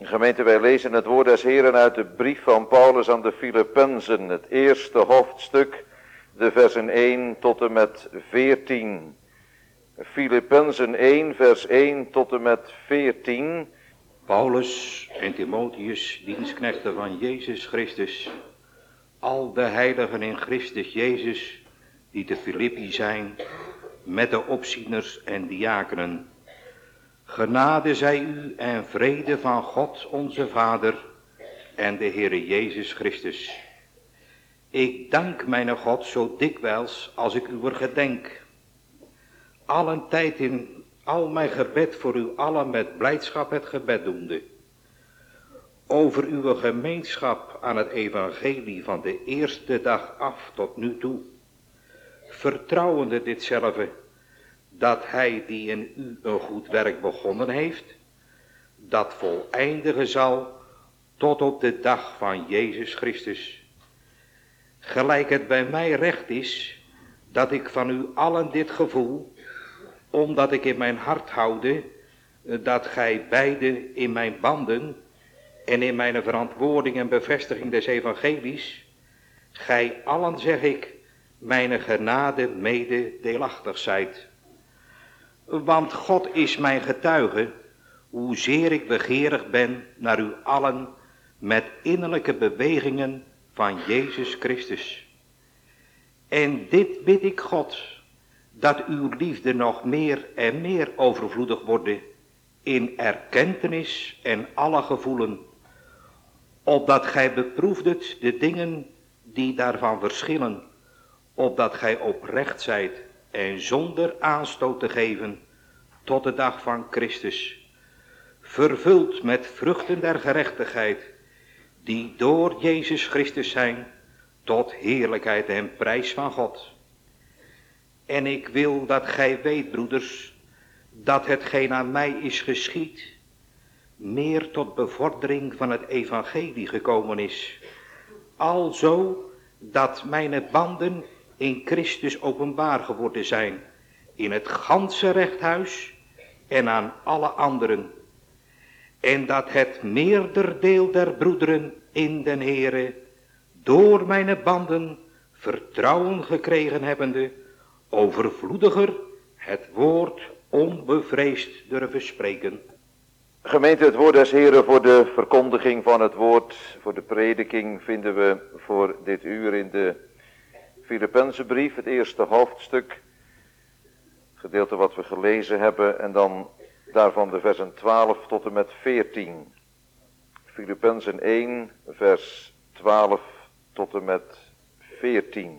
Gemeente, wij lezen het woord des Heren uit de brief van Paulus aan de Filippenzen, het eerste hoofdstuk, de versen 1 tot en met 14. Filippenzen 1, vers 1 tot en met 14. Paulus en Timotheus, dienstknechten van Jezus Christus, al de heiligen in Christus Jezus, die te Filippi zijn, met de opzieners en diakenen. Genade zij u en vrede van God onze Vader en de Heere Jezus Christus. Ik dank mijn God zo dikwijls als ik uwer gedenk. Allen tijd in al mijn gebed voor u allen met blijdschap het gebed doende. Over uw gemeenschap aan het evangelie van de eerste dag af tot nu toe. Vertrouwende ditzelfde, dat hij die in u een goed werk begonnen heeft, dat voleindigen zal tot op de dag van Jezus Christus. Gelijk het bij mij recht is, dat ik van u allen dit gevoel, omdat ik in mijn hart houde, dat gij beiden in mijn banden en in mijn verantwoording en bevestiging des evangelies, gij allen, zeg ik, mijn genade mede deelachtig zijt. Want God is mijn getuige, hoezeer ik begeerig ben naar u allen met innerlijke bewegingen van Jezus Christus. En dit bid ik God, dat uw liefde nog meer en meer overvloedig worden in erkentenis en alle gevoelen, opdat gij beproefdet de dingen die daarvan verschillen, opdat gij oprecht zijt en zonder aanstoot te geven tot de dag van Christus, vervuld met vruchten der gerechtigheid, die door Jezus Christus zijn, tot heerlijkheid en prijs van God. En ik wil dat gij weet, broeders, dat hetgeen aan mij is geschied, meer tot bevordering van het evangelie gekomen is, alzo dat mijn banden in Christus openbaar geworden zijn, in het ganse rechthuis en aan alle anderen. En dat het meerderdeel der broederen in den Heere, door mijn banden vertrouwen gekregen hebbende, overvloediger het woord onbevreesd durven spreken. Gemeente, het woord des Heren voor de verkondiging van het woord, voor de prediking, vinden we voor dit uur in de Filippenzenbrief, het eerste hoofdstuk, gedeelte wat we gelezen hebben, en dan daarvan de versen 12 tot en met 14. Filippenzen 1, vers 12 tot en met 14.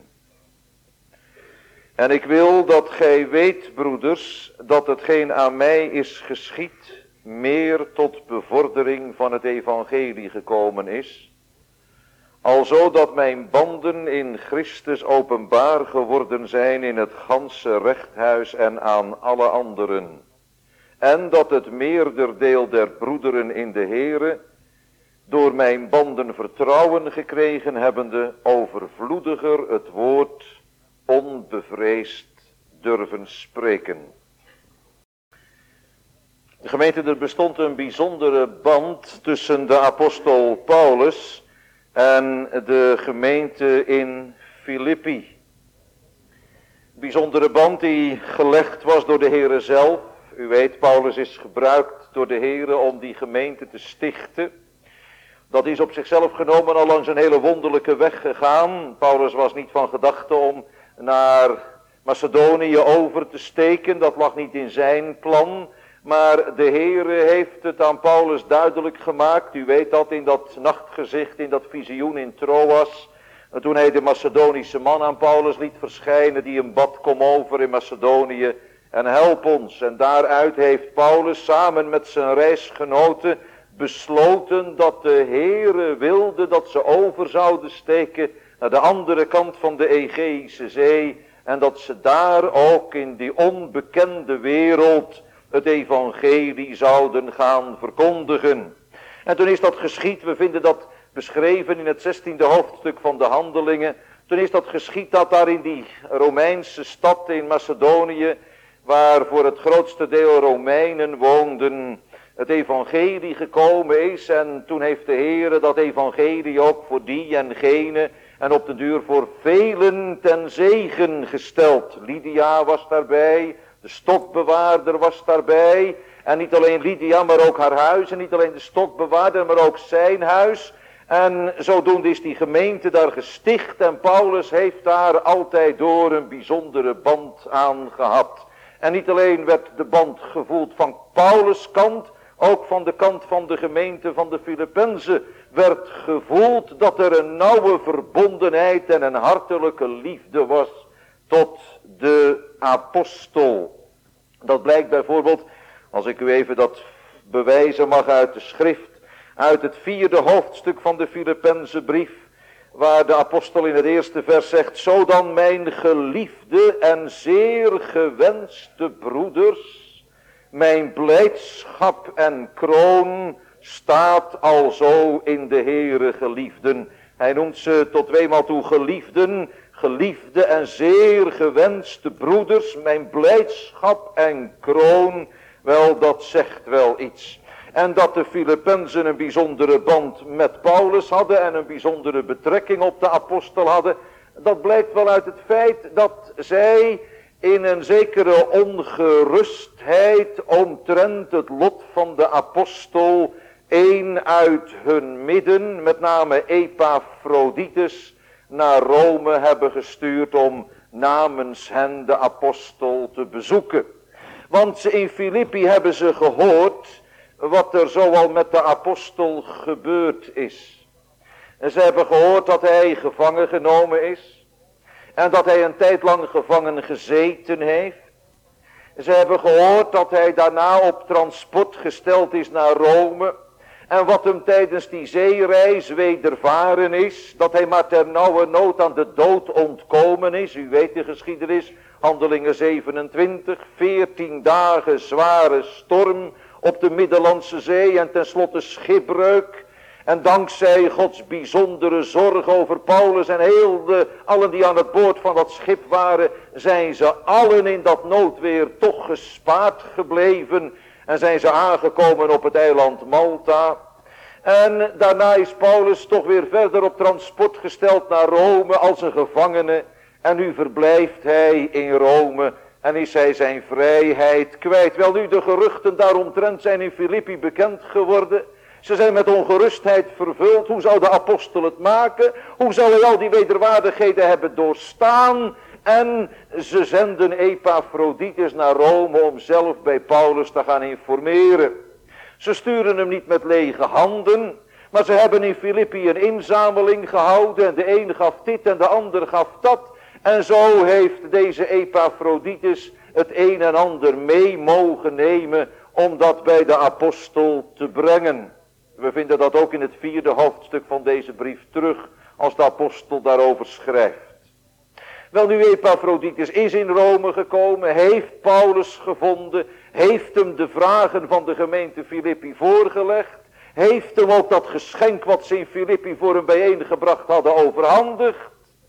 En ik wil dat gij weet, broeders, dat hetgeen aan mij is geschied, meer tot bevordering van het evangelie gekomen is, alzo dat mijn banden in Christus openbaar geworden zijn in het ganse rechthuis en aan alle anderen. En dat het meerderdeel der broederen in de Heere, door mijn banden vertrouwen gekregen hebbende, overvloediger het woord onbevreesd durven spreken. De gemeente, er bestond een bijzondere band tussen de apostel Paulus en de gemeente in Filippi. Bijzondere band die gelegd was door de Heere zelf. U weet, Paulus is gebruikt door de Heere om die gemeente te stichten. Dat is op zichzelf genomen al langs een hele wonderlijke weg gegaan. Paulus was niet van gedachte om naar Macedonië over te steken. Dat lag niet in zijn plan. Maar de Heere heeft het aan Paulus duidelijk gemaakt. U weet dat in dat nachtgezicht, in dat visioen in Troas. Toen hij de Macedonische man aan Paulus liet verschijnen, die hem bad, kom over in Macedonië en help ons. En daaruit heeft Paulus samen met zijn reisgenoten besloten dat de Heere wilde dat ze over zouden steken naar de andere kant van de Egeïsche Zee. En dat ze daar ook in die onbekende wereld het evangelie zouden gaan verkondigen. En toen is dat geschied, we vinden dat beschreven in het 16e hoofdstuk van de Handelingen. Toen is dat geschied dat daar in die Romeinse stad in Macedonië, waar voor het grootste deel Romeinen woonden, het evangelie gekomen is. En toen heeft de Heer dat evangelie ook voor die en gene en op den duur voor velen ten zegen gesteld. Lydia was daarbij, de stokbewaarder was daarbij. En niet alleen Lydia, maar ook haar huis. En niet alleen de stokbewaarder, maar ook zijn huis. En zodoende is die gemeente daar gesticht. En Paulus heeft daar altijd door een bijzondere band aan gehad. En niet alleen werd de band gevoeld van Paulus' kant, ook van de kant van de gemeente van de Filippenzen werd gevoeld dat er een nauwe verbondenheid en een hartelijke liefde was tot de apostel. Dat blijkt bijvoorbeeld, als ik u even dat bewijzen mag uit de schrift, uit het 4e hoofdstuk van de Filippenzenbrief, waar de apostel in het eerste vers zegt: zo dan, mijn geliefde en zeer gewenste broeders, mijn blijdschap en kroon staat alzo in de Heere geliefden. Hij noemt ze tot tweemaal toe geliefden, geliefde en zeer gewenste broeders, mijn blijdschap en kroon. Wel, dat zegt wel iets. En dat de Filippenzen een bijzondere band met Paulus hadden en een bijzondere betrekking op de apostel hadden, dat blijkt wel uit het feit dat zij in een zekere ongerustheid omtrent het lot van de apostel een uit hun midden, met name Epaphroditus, naar Rome hebben gestuurd om namens hen de apostel te bezoeken. Want in Filippi hebben ze gehoord wat er zoal met de apostel gebeurd is. En ze hebben gehoord dat hij gevangen genomen is. En dat hij een tijd lang gevangen gezeten heeft. Ze hebben gehoord dat hij daarna op transport gesteld is naar Rome. En wat hem tijdens die zeereis wedervaren is. Dat hij maar ter nauwe nood aan de dood ontkomen is. U weet de geschiedenis. Handelingen 27. 14 dagen zware storm op de Middellandse Zee. En tenslotte schipbreuk. En dankzij Gods bijzondere zorg over Paulus en allen die aan het boord van dat schip waren, zijn ze allen in dat noodweer toch gespaard gebleven. En zijn ze aangekomen op het eiland Malta. En daarna is Paulus toch weer verder op transport gesteld naar Rome als een gevangene. En nu verblijft hij in Rome en is hij zijn vrijheid kwijt. Wel nu, de geruchten daaromtrent zijn in Filippi bekend geworden. Ze zijn met ongerustheid vervuld. Hoe zou de apostel het maken? Hoe zou hij al die wederwaardigheden hebben doorstaan? En ze zenden Epaphroditus naar Rome om zelf bij Paulus te gaan informeren. Ze sturen hem niet met lege handen, maar ze hebben in Filippi een inzameling gehouden. En de een gaf dit en de ander gaf dat. En zo heeft deze Epaphroditus het een en ander mee mogen nemen om dat bij de apostel te brengen. We vinden dat ook in het 4e hoofdstuk van deze brief terug, als de apostel daarover schrijft. Wel nu, Epaphroditus is in Rome gekomen, heeft Paulus gevonden, heeft hem de vragen van de gemeente Filippi voorgelegd, heeft hem ook dat geschenk wat ze in Filippi voor hem bijeengebracht hadden overhandigd.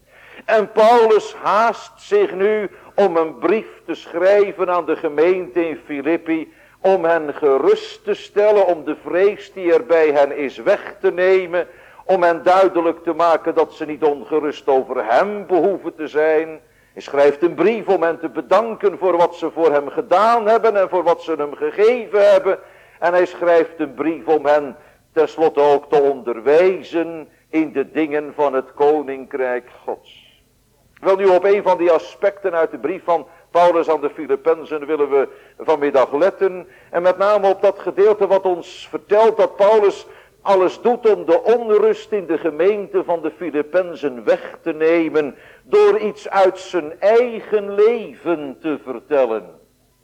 En Paulus haast zich nu om een brief te schrijven aan de gemeente in Filippi, om hen gerust te stellen, om de vrees die er bij hen is weg te nemen, om hen duidelijk te maken dat ze niet ongerust over hem behoeven te zijn. Hij schrijft een brief om hen te bedanken voor wat ze voor hem gedaan hebben en voor wat ze hem gegeven hebben. En hij schrijft een brief om hen tenslotte ook te onderwijzen in de dingen van het koninkrijk Gods. Wel nu, op een van die aspecten uit de brief van Paulus aan de Filippenzen willen we vanmiddag letten. En met name op dat gedeelte wat ons vertelt dat Paulus alles doet om de onrust in de gemeente van de Filippenzen weg te nemen. Door iets uit zijn eigen leven te vertellen.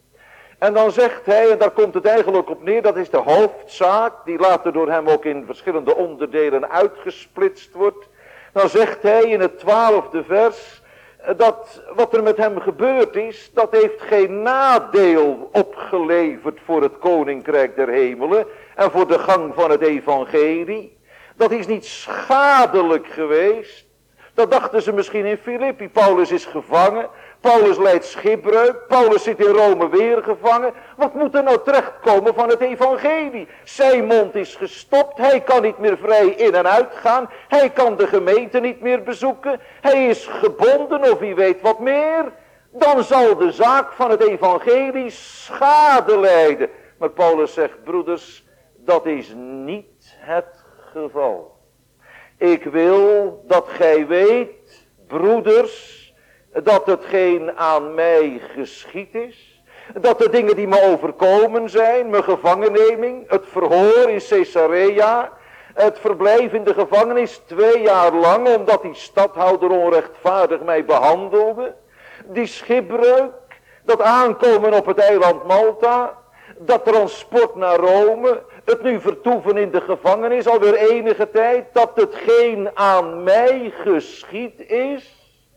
En dan zegt hij, en daar komt het eigenlijk op neer, dat is de hoofdzaak, die later door hem ook in verschillende onderdelen uitgesplitst wordt. Dan zegt hij in het 12e vers, dat wat er met hem gebeurd is, dat heeft geen nadeel opgeleverd voor het koninkrijk der hemelen en voor de gang van het evangelie. Dat is niet schadelijk geweest. Dat dachten ze misschien in Filippi. Paulus is gevangen. Paulus lijdt schipbreuk. Paulus zit in Rome weer gevangen. Wat moet er nou terechtkomen van het evangelie? Zijn mond is gestopt. Hij kan niet meer vrij in en uit gaan. Hij kan de gemeente niet meer bezoeken. Hij is gebonden of wie weet wat meer. Dan zal de zaak van het evangelie schade lijden. Maar Paulus zegt, broeders, dat is niet het geval. Ik wil dat gij weet, broeders, dat hetgeen aan mij geschied is, dat de dingen die me overkomen zijn, mijn gevangenneming, het verhoor in Caesarea, het verblijf in de gevangenis 2 jaar lang, omdat die stadhouder onrechtvaardig mij behandelde, die schipbreuk, dat aankomen op het eiland Malta, dat transport naar Rome, het nu vertoeven in de gevangenis alweer enige tijd, dat hetgeen aan mij geschied is,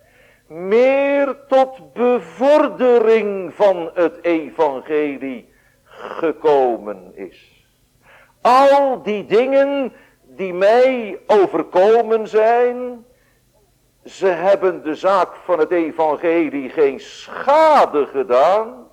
meer tot bevordering van het evangelie gekomen is. Al die dingen die mij overkomen zijn, ze hebben de zaak van het evangelie geen schade gedaan.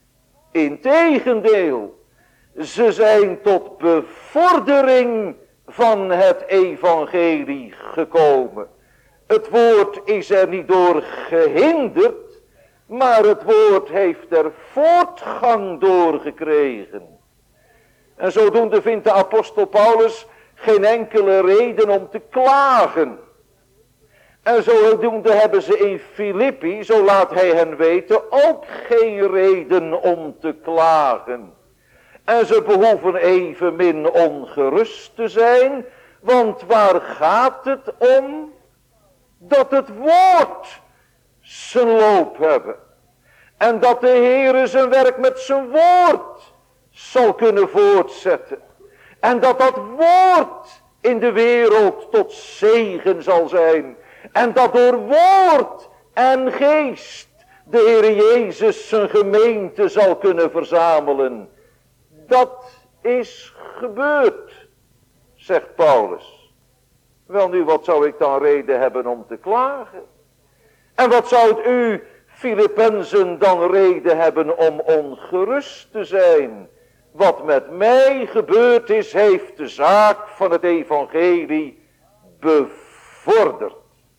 Integendeel, ze zijn tot bevordering van het evangelie gekomen. Het woord is er niet door gehinderd, maar het woord heeft er voortgang door gekregen. En zodoende vindt de apostel Paulus geen enkele reden om te klagen. En zodoende hebben ze in Filippi, zo laat hij hen weten, ook geen reden om te klagen. En ze behoeven evenmin ongerust te zijn, want waar gaat het om? Dat het woord zijn loop hebben. En dat de Heere zijn werk met zijn woord zal kunnen voortzetten. En dat dat woord in de wereld tot zegen zal zijn. En dat door woord en geest de Heere Jezus zijn gemeente zal kunnen verzamelen. Dat is gebeurd, zegt Paulus. Wel nu, wat zou ik dan reden hebben om te klagen? En wat zou het u, Filippenzen, dan reden hebben om ongerust te zijn? Wat met mij gebeurd is, heeft de zaak van het evangelie bevorderd.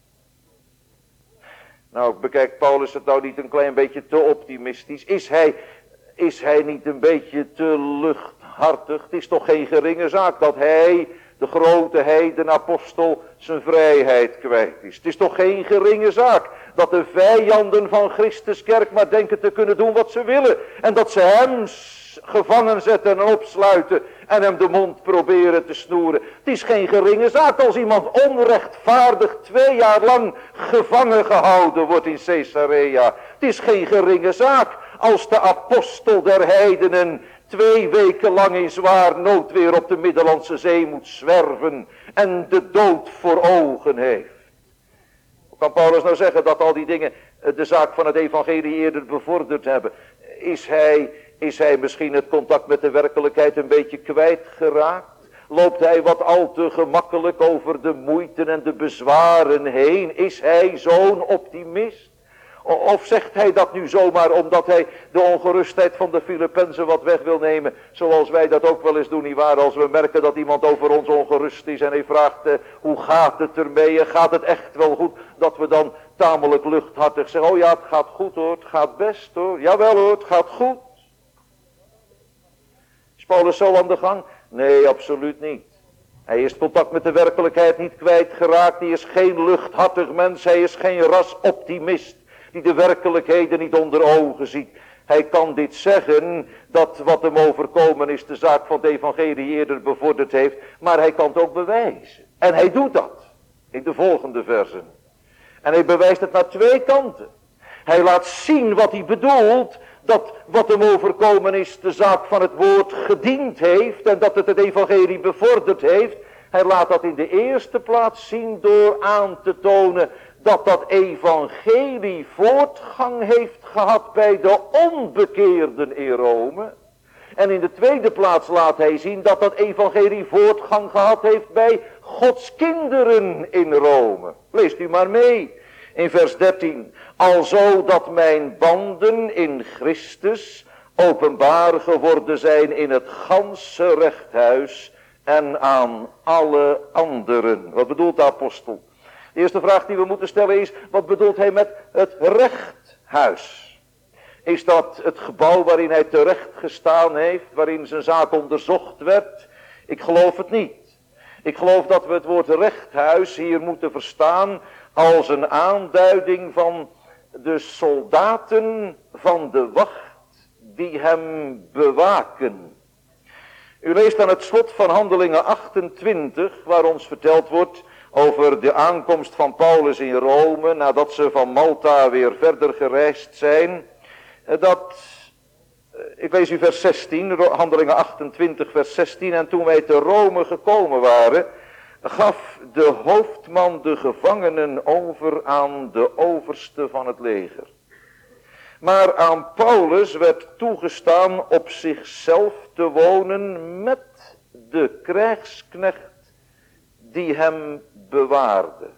Nou, bekijkt Paulus het nou niet een klein beetje te optimistisch? Is hij niet een beetje te luchthartig? Het is toch geen geringe zaak dat hij, de grote heidenapostel, zijn vrijheid kwijt is. Het is toch geen geringe zaak dat de vijanden van Christus kerk maar denken te kunnen doen wat ze willen. En dat ze hem gevangen zetten en opsluiten en hem de mond proberen te snoeren. Het is geen geringe zaak als iemand onrechtvaardig 2 jaar lang gevangen gehouden wordt in Caesarea. Het is geen geringe zaak als de apostel der heidenen 2 weken lang in zwaar noodweer op de Middellandse Zee moet zwerven en de dood voor ogen heeft. Hoe kan Paulus nou zeggen dat al die dingen de zaak van het evangelie eerder bevorderd hebben? Is hij misschien het contact met de werkelijkheid een beetje kwijtgeraakt? Loopt hij wat al te gemakkelijk over de moeiten en de bezwaren heen? Is hij zo'n optimist? Of zegt hij dat nu zomaar omdat hij de ongerustheid van de Filippenzen wat weg wil nemen? Zoals wij dat ook wel eens doen, nietwaar? Als we merken dat iemand over ons ongerust is en hij vraagt hoe gaat het ermee? Gaat het echt wel goed? Dat we dan tamelijk luchthartig zeggen, oh ja, het gaat goed hoor, het gaat best hoor. Jawel hoor, het gaat goed. Is Paulus zo aan de gang? Nee, absoluut niet. Hij is contact met de werkelijkheid niet kwijtgeraakt. Hij is geen luchthartig mens. Hij is geen rasoptimist die de werkelijkheden niet onder ogen ziet. Hij kan dit zeggen, dat wat hem overkomen is de zaak van het evangelie eerder bevorderd heeft. Maar hij kan het ook bewijzen. En hij doet dat in de volgende versen. En hij bewijst het naar 2 kanten. Hij laat zien wat hij bedoelt, dat wat hem overkomen is de zaak van het woord gediend heeft en dat het evangelie bevorderd heeft. Hij laat dat in de eerste plaats zien door aan te tonen dat dat evangelie voortgang heeft gehad bij de onbekeerden in Rome. En in de tweede plaats laat hij zien dat dat evangelie voortgang gehad heeft bij Gods kinderen in Rome. Leest u maar mee. In vers 13, alzo dat mijn banden in Christus openbaar geworden zijn in het ganse rechthuis en aan alle anderen. Wat bedoelt de apostel? De eerste vraag die we moeten stellen is, wat bedoelt hij met het rechthuis? Is dat het gebouw waarin hij terecht gestaan heeft, waarin zijn zaak onderzocht werd? Ik geloof het niet. Ik geloof dat we het woord rechthuis hier moeten verstaan als een aanduiding van de soldaten van de wacht die hem bewaken. U leest aan het slot van Handelingen 28, waar ons verteld wordt over de aankomst van Paulus in Rome, nadat ze van Malta weer verder gereisd zijn, ik lees u vers 16, Handelingen 28 vers 16, en toen wij te Rome gekomen waren, gaf de hoofdman de gevangenen over aan de overste van het leger. Maar aan Paulus werd toegestaan op zichzelf te wonen met de krijgsknecht die hem bewaarde.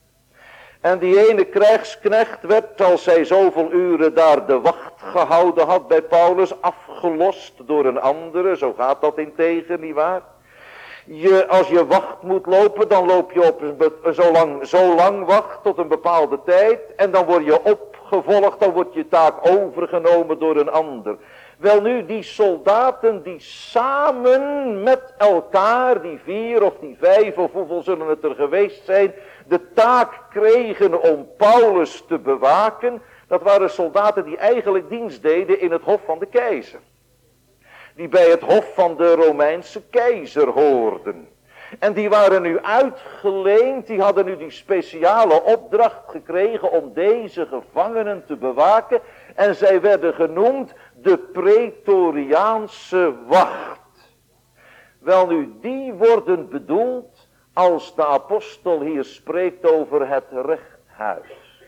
En die ene krijgsknecht werd, als hij zoveel uren daar de wacht gehouden had bij Paulus, afgelost door een andere. Zo gaat dat integer, nietwaar? Als je wacht moet lopen, dan loop je op zo lang wacht tot een bepaalde tijd. En dan word je opgevolgd, dan wordt je taak overgenomen door een ander. Welnu, die soldaten die samen met elkaar, die 4 of die 5 of hoeveel zullen het er geweest zijn, de taak kregen om Paulus te bewaken, dat waren soldaten die eigenlijk dienst deden in het hof van de keizer. Die bij het hof van de Romeinse keizer hoorden. En die waren nu uitgeleend, die hadden nu die speciale opdracht gekregen om deze gevangenen te bewaken. En zij werden genoemd de Praetoriaanse wacht. Welnu, die worden bedoeld als de apostel hier spreekt over het rechthuis.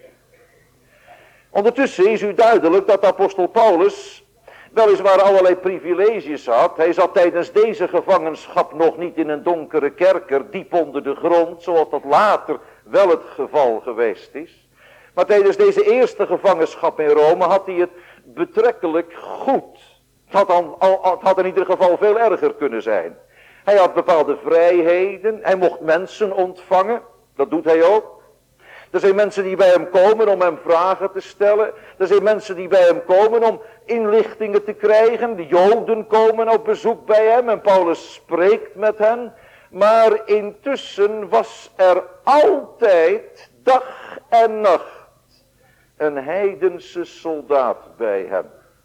Ondertussen is u duidelijk dat de apostel Paulus weliswaar allerlei privileges had. Hij zat tijdens deze gevangenschap nog niet in een donkere kerker, diep onder de grond, zoals dat later wel het geval geweest is. Maar tijdens deze eerste gevangenschap in Rome had hij het betrekkelijk goed. Het had in ieder geval veel erger kunnen zijn. Hij had bepaalde vrijheden, hij mocht mensen ontvangen, dat doet hij ook. Er zijn mensen die bij hem komen om hem vragen te stellen. Er zijn mensen die bij hem komen om inlichtingen te krijgen. De Joden komen op bezoek bij hem en Paulus spreekt met hen. Maar intussen was er altijd, dag en nacht, een heidense soldaat bij hem.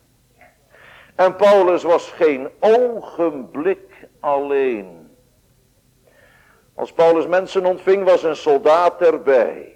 En Paulus was geen ogenblik alleen. Als Paulus mensen ontving, was een soldaat erbij.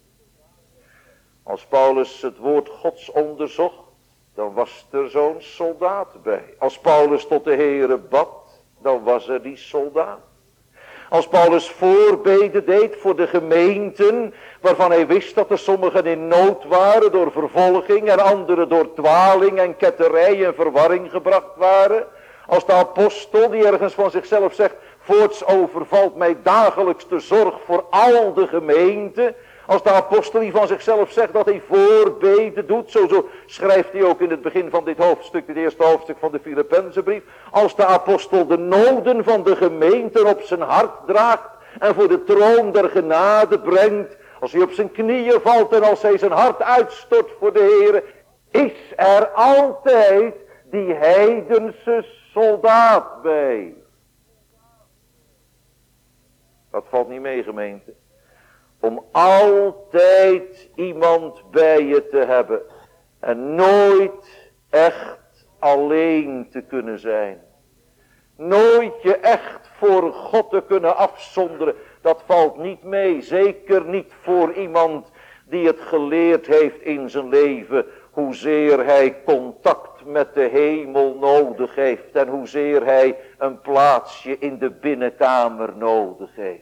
Als Paulus het woord Gods onderzocht, dan was er zo'n soldaat bij. Als Paulus tot de Heere bad, dan was er die soldaat. Als Paulus voorbeden deed voor de gemeenten, waarvan hij wist dat er sommigen in nood waren door vervolging en anderen door dwaling en ketterij en verwarring gebracht waren. Als de apostel die ergens van zichzelf zegt, voorts overvalt mij dagelijks de zorg voor al de gemeente. Als de apostel die van zichzelf zegt dat hij voorbeden doet, zo schrijft hij ook in het begin van dit hoofdstuk, het eerste hoofdstuk van de Filippenzenbrief. Als de apostel de noden van de gemeente op zijn hart draagt en voor de troon der genade brengt. Als hij op zijn knieën valt en als hij zijn hart uitstort voor de Heere, is er altijd die heidense soldaat bij. Dat valt niet mee, gemeente. Om altijd iemand bij je te hebben. En nooit echt alleen te kunnen zijn. Nooit je echt voor God te kunnen afzonderen. Dat valt niet mee. Zeker niet voor iemand die het geleerd heeft in zijn leven. Hoezeer hij contact met de hemel nodig heeft. En hoezeer hij een plaatsje in de binnenkamer nodig heeft.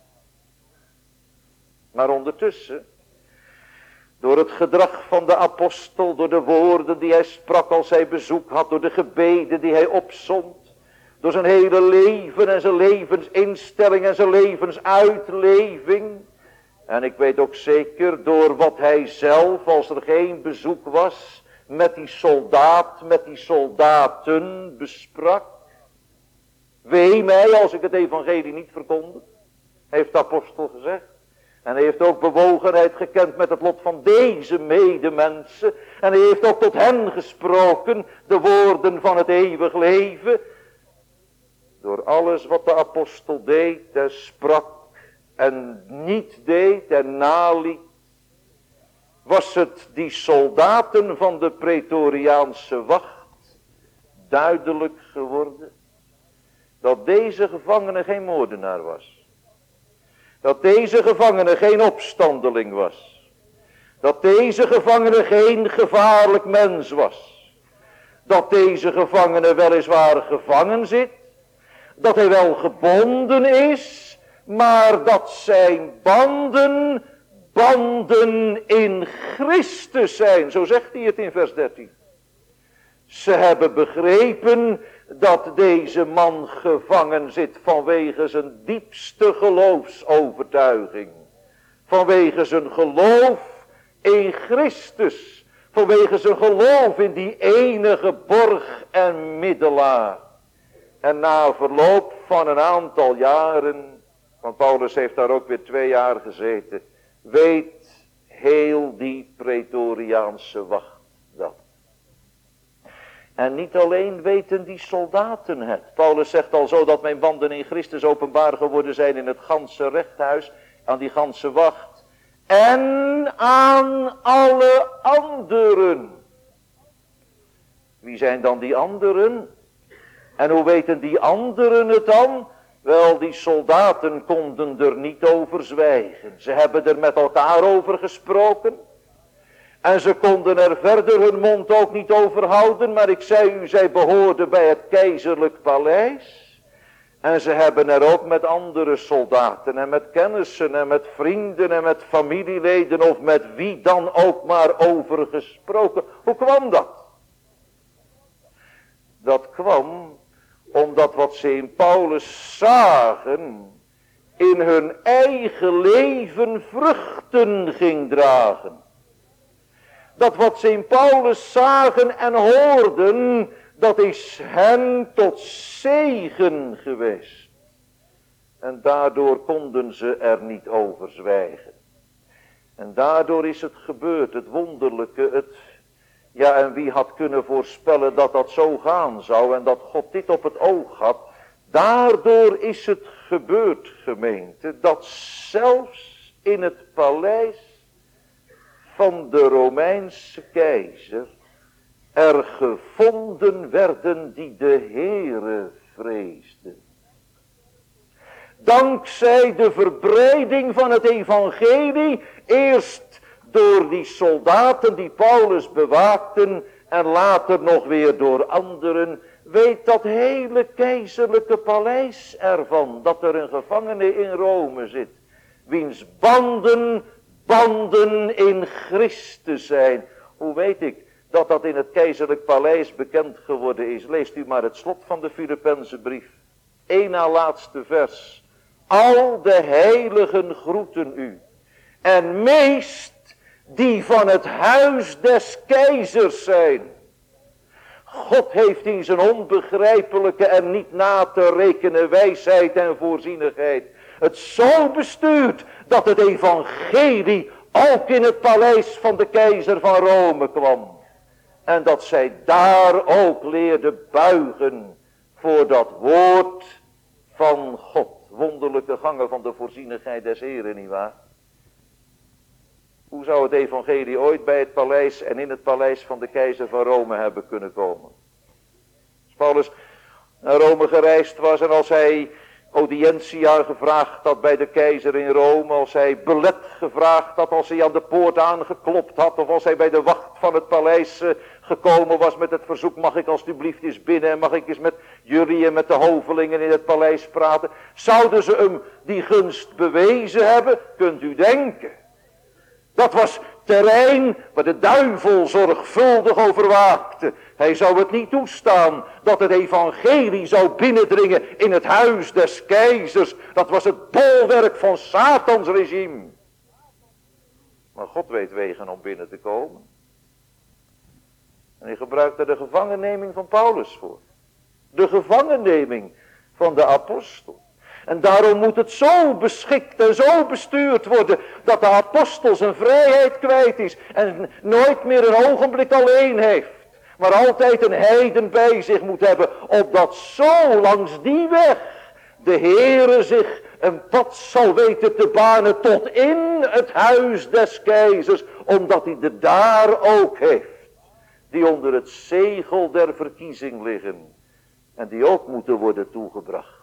Maar ondertussen, door het gedrag van de apostel, door de woorden die hij sprak als hij bezoek had, door de gebeden die hij opzond, door zijn hele leven en zijn levensinstelling en zijn levensuitleving, En ik weet ook zeker door wat hij zelf, als er geen bezoek was, met die soldaat, met die soldaten besprak. Wee mij als ik het evangelie niet verkondig, heeft de apostel gezegd. En hij heeft ook bewogenheid gekend met het lot van deze medemensen. En hij heeft ook tot hen gesproken, de woorden van het eeuwig leven. Door alles wat de apostel deed en sprak en niet deed en naliet, was het die soldaten van de Praetoriaanse wacht duidelijk geworden dat deze gevangene geen moordenaar was. Dat deze gevangene geen opstandeling was. Dat deze gevangene geen gevaarlijk mens was. Dat deze gevangene weliswaar gevangen zit. Dat hij wel gebonden is. Maar dat zijn banden in Christus zijn. Zo zegt hij het in vers 13. Ze hebben begrepen dat deze man gevangen zit vanwege zijn diepste geloofsovertuiging. Vanwege zijn geloof in Christus. Vanwege zijn geloof in die enige borg en middelaar. En na verloop van een aantal jaren, want Paulus heeft daar ook weer 2 jaar gezeten, weet heel die Praetoriaanse wacht dat. En niet alleen weten die soldaten het. Paulus zegt al zo dat mijn banden in Christus openbaar geworden zijn in het ganse rechthuis, aan die ganse wacht. En aan alle anderen. Wie zijn dan die anderen? En hoe weten die anderen het dan? Wel, die soldaten konden er niet over zwijgen. Ze hebben er met elkaar over gesproken. En ze konden er verder hun mond ook niet over houden. Maar ik zei u, zij behoorden bij het keizerlijk paleis. En ze hebben er ook met andere soldaten en met kennissen en met vrienden en met familieleden of met wie dan ook maar over gesproken. Hoe kwam dat? Dat kwam omdat wat ze in Paulus zagen in hun eigen leven vruchten ging dragen. Dat wat ze in Paulus zagen en hoorden, dat is hen tot zegen geweest. En daardoor konden ze er niet over zwijgen. En daardoor is het gebeurd, het wonderlijke, ja, en wie had kunnen voorspellen dat dat zo gaan zou en dat God dit op het oog had. Daardoor is het gebeurd, gemeente, dat zelfs in het paleis van de Romeinse keizer er gevonden werden die de Heere vreesden. Dankzij de verbreiding van het evangelie, eerst door die soldaten die Paulus bewaakten en later nog weer door anderen, weet dat hele keizerlijke paleis ervan, dat er een gevangene in Rome zit, wiens banden in Christus zijn. Hoe weet ik dat dat in het keizerlijk paleis bekend geworden is? Leest u maar het slot van de Filippenzenbrief. 1 na laatste vers. Al de heiligen groeten u. En meest die van het huis des keizers zijn. God heeft in zijn onbegrijpelijke en niet na te rekenen wijsheid en voorzienigheid het zo bestuurd dat het evangelie ook in het paleis van de keizer van Rome kwam. En dat zij daar ook leerden buigen voor dat woord van God. Wonderlijke gangen van de voorzienigheid des Heren, nietwaar? Hoe zou het evangelie ooit bij het paleis en in het paleis van de keizer van Rome hebben kunnen komen? Als Paulus naar Rome gereisd was en als hij audientia gevraagd had bij de keizer in Rome, als hij belet gevraagd had, als hij aan de poort aangeklopt had, of als hij bij de wacht van het paleis gekomen was met het verzoek, mag ik alstublieft eens binnen en mag ik eens met jullie en met de hovelingen in het paleis praten, zouden ze hem die gunst bewezen hebben? Kunt u denken. Dat was terrein waar de duivel zorgvuldig over waakte. Hij zou het niet toestaan dat het evangelie zou binnendringen in het huis des keizers. Dat was het bolwerk van Satans regime. Maar God weet wegen om binnen te komen. En hij gebruikt er de gevangenneming van Paulus voor. De gevangenneming van de apostel. En daarom moet het zo beschikt en zo bestuurd worden, dat de apostel zijn vrijheid kwijt is en nooit meer een ogenblik alleen heeft. Maar altijd een heiden bij zich moet hebben, opdat zo langs die weg de Heere zich een pad zal weten te banen tot in het huis des keizers, omdat hij er daar ook heeft, die onder het zegel der verkiezing liggen en die ook moeten worden toegebracht.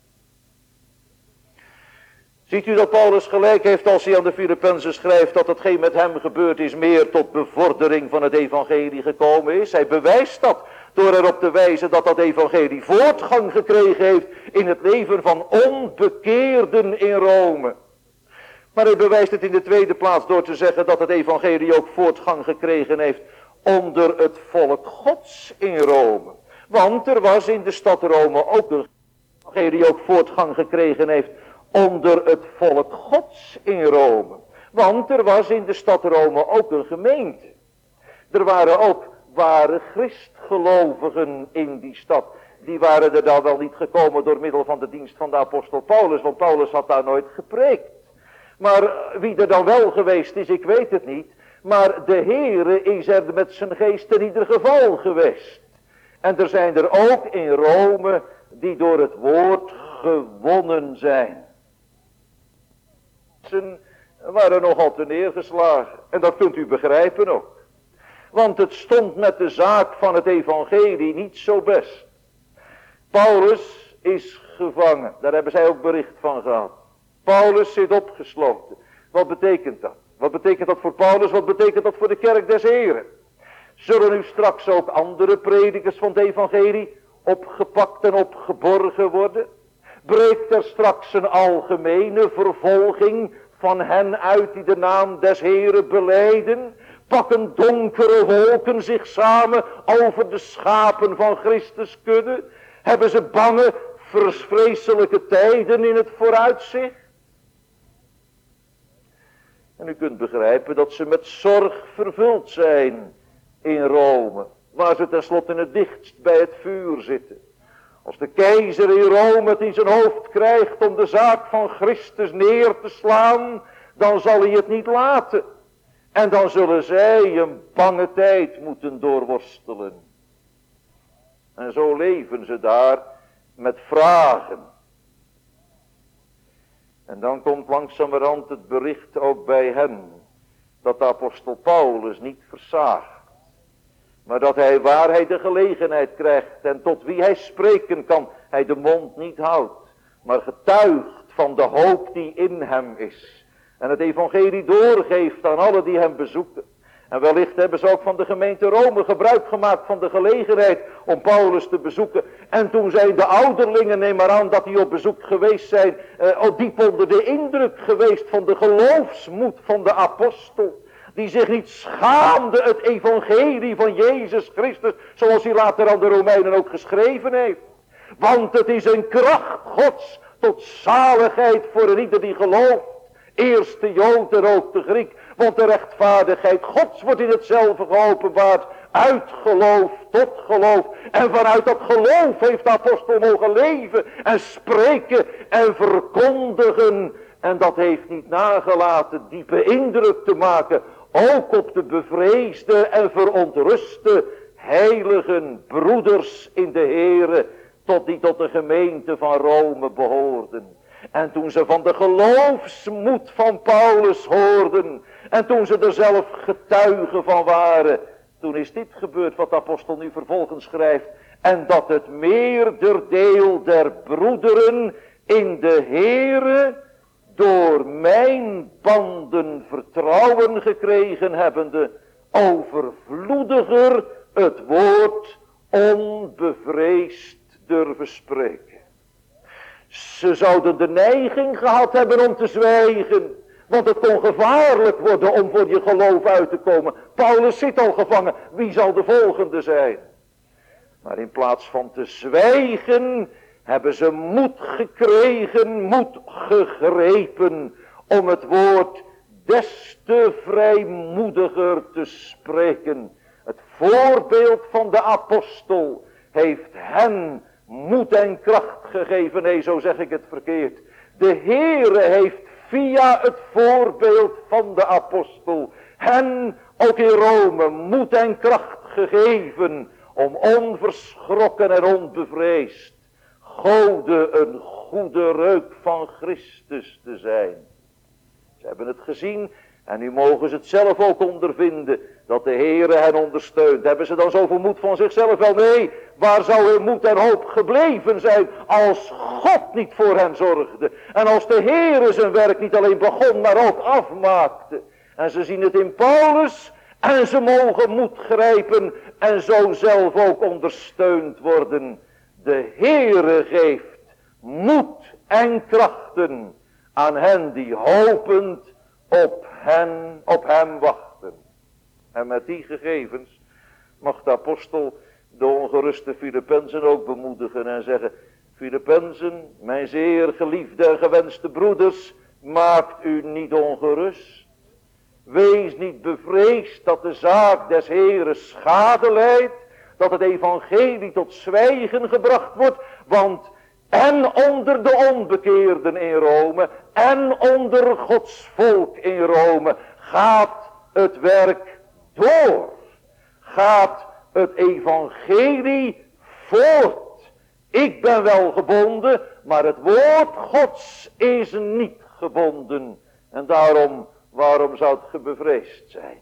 Ziet u dat Paulus gelijk heeft als hij aan de Filippenzen schrijft dat hetgeen met hem gebeurd is meer tot bevordering van het evangelie gekomen is? Hij bewijst dat door erop te wijzen dat dat evangelie voortgang gekregen heeft in het leven van onbekeerden in Rome. Maar hij bewijst het in de tweede plaats door te zeggen dat het evangelie ook voortgang gekregen heeft onder het volk Gods in Rome. Want er was in de stad Rome ook een evangelie die ook voortgang gekregen heeft onder het volk Gods in Rome. Want er was in de stad Rome ook een gemeente. Er waren ook ware christgelovigen in die stad. Die waren er dan wel niet gekomen door middel van de dienst van de apostel Paulus, want Paulus had daar nooit gepreekt. Maar wie er dan wel geweest is, ik weet het niet. Maar de Heere is er met zijn geest in ieder geval geweest. En er zijn er ook in Rome die door het woord gewonnen zijn. Ze waren nogal te neergeslagen. En dat kunt u begrijpen ook. Want het stond met de zaak van het evangelie niet zo best. Paulus is gevangen. Daar hebben zij ook bericht van gehad. Paulus zit opgesloten. Wat betekent dat? Wat betekent dat voor Paulus? Wat betekent dat voor de kerk des Heren? Zullen nu straks ook andere predikers van het evangelie opgepakt en opgeborgen worden? Breekt er straks een algemene vervolging van hen uit die de naam des Heren belijden? Pakken donkere wolken zich samen over de schapen van Christus kudde? Hebben ze bange, vreselijke tijden in het vooruitzicht? En u kunt begrijpen dat ze met zorg vervuld zijn in Rome, waar ze tenslotte het dichtst bij het vuur zitten. Als de keizer in Rome het in zijn hoofd krijgt om de zaak van Christus neer te slaan, dan zal hij het niet laten. En dan zullen zij een bange tijd moeten doorworstelen. En zo leven ze daar met vragen. En dan komt langzamerhand het bericht ook bij hen, dat de apostel Paulus niet versaagt. Maar dat hij, waar hij de gelegenheid krijgt en tot wie hij spreken kan, hij de mond niet houdt. Maar getuigt van de hoop die in hem is. En het evangelie doorgeeft aan alle die hem bezoeken. En wellicht hebben ze ook van de gemeente Rome gebruik gemaakt van de gelegenheid om Paulus te bezoeken. En toen zijn de ouderlingen, neem maar aan dat die op bezoek geweest zijn, diep onder de indruk geweest van de geloofsmoed van de apostel. Die zich niet schaamde het evangelie van Jezus Christus, zoals hij later aan de Romeinen ook geschreven heeft. Want het is een kracht Gods tot zaligheid voor een ieder die gelooft. Eerst de Jood en ook de Griek. Want de rechtvaardigheid Gods wordt in hetzelfde geopenbaard. Uit geloof tot geloof. En vanuit dat geloof heeft de apostel mogen leven en spreken en verkondigen. En dat heeft niet nagelaten diepe indruk te maken. Ook op de bevreesde en verontruste heiligen broeders in de Here. Die tot de gemeente van Rome behoorden. En toen ze van de geloofsmoed van Paulus hoorden. En toen ze er zelf getuigen van waren. Toen is dit gebeurd wat de apostel nu vervolgens schrijft. En dat het meerderdeel der broederen in de Here door mijn banden vertrouwen gekregen hebbende, overvloediger het woord onbevreesd durven spreken. Ze zouden de neiging gehad hebben om te zwijgen, want het kon gevaarlijk worden om voor je geloof uit te komen. Paulus zit al gevangen, wie zal de volgende zijn? Maar in plaats van te zwijgen, hebben ze moed gekregen, moed gegrepen om het woord des te vrijmoediger te spreken. Het voorbeeld van de apostel heeft hen moed en kracht gegeven. Nee, zo zeg ik het verkeerd. De Heere heeft via het voorbeeld van de apostel hen ook in Rome moed en kracht gegeven om onverschrokken en onbevreesd Gode een goede reuk van Christus te zijn. Ze hebben het gezien en nu mogen ze het zelf ook ondervinden dat de Heere hen ondersteunt. Hebben ze dan zoveel moed van zichzelf? Wel nee, waar zou hun moed en hoop gebleven zijn als God niet voor hen zorgde? En als de Heere zijn werk niet alleen begon, maar ook afmaakte. En ze zien het in Paulus en ze mogen moed grijpen en zo zelf ook ondersteund worden. De Heere geeft moed en krachten aan hen die hopend op hem wachten. En met die gegevens mag de apostel de ongeruste Filippenzen ook bemoedigen en zeggen: Filippenzen, mijn zeer geliefde en gewenste broeders, maakt u niet ongerust. Wees niet bevreesd dat de zaak des Heeren schade lijdt, dat het evangelie tot zwijgen gebracht wordt, want en onder de onbekeerden in Rome en onder Gods volk in Rome gaat het werk door. Gaat het evangelie voort. Ik ben wel gebonden, maar het woord Gods is niet gebonden. En daarom, waarom zou het bevreesd zijn?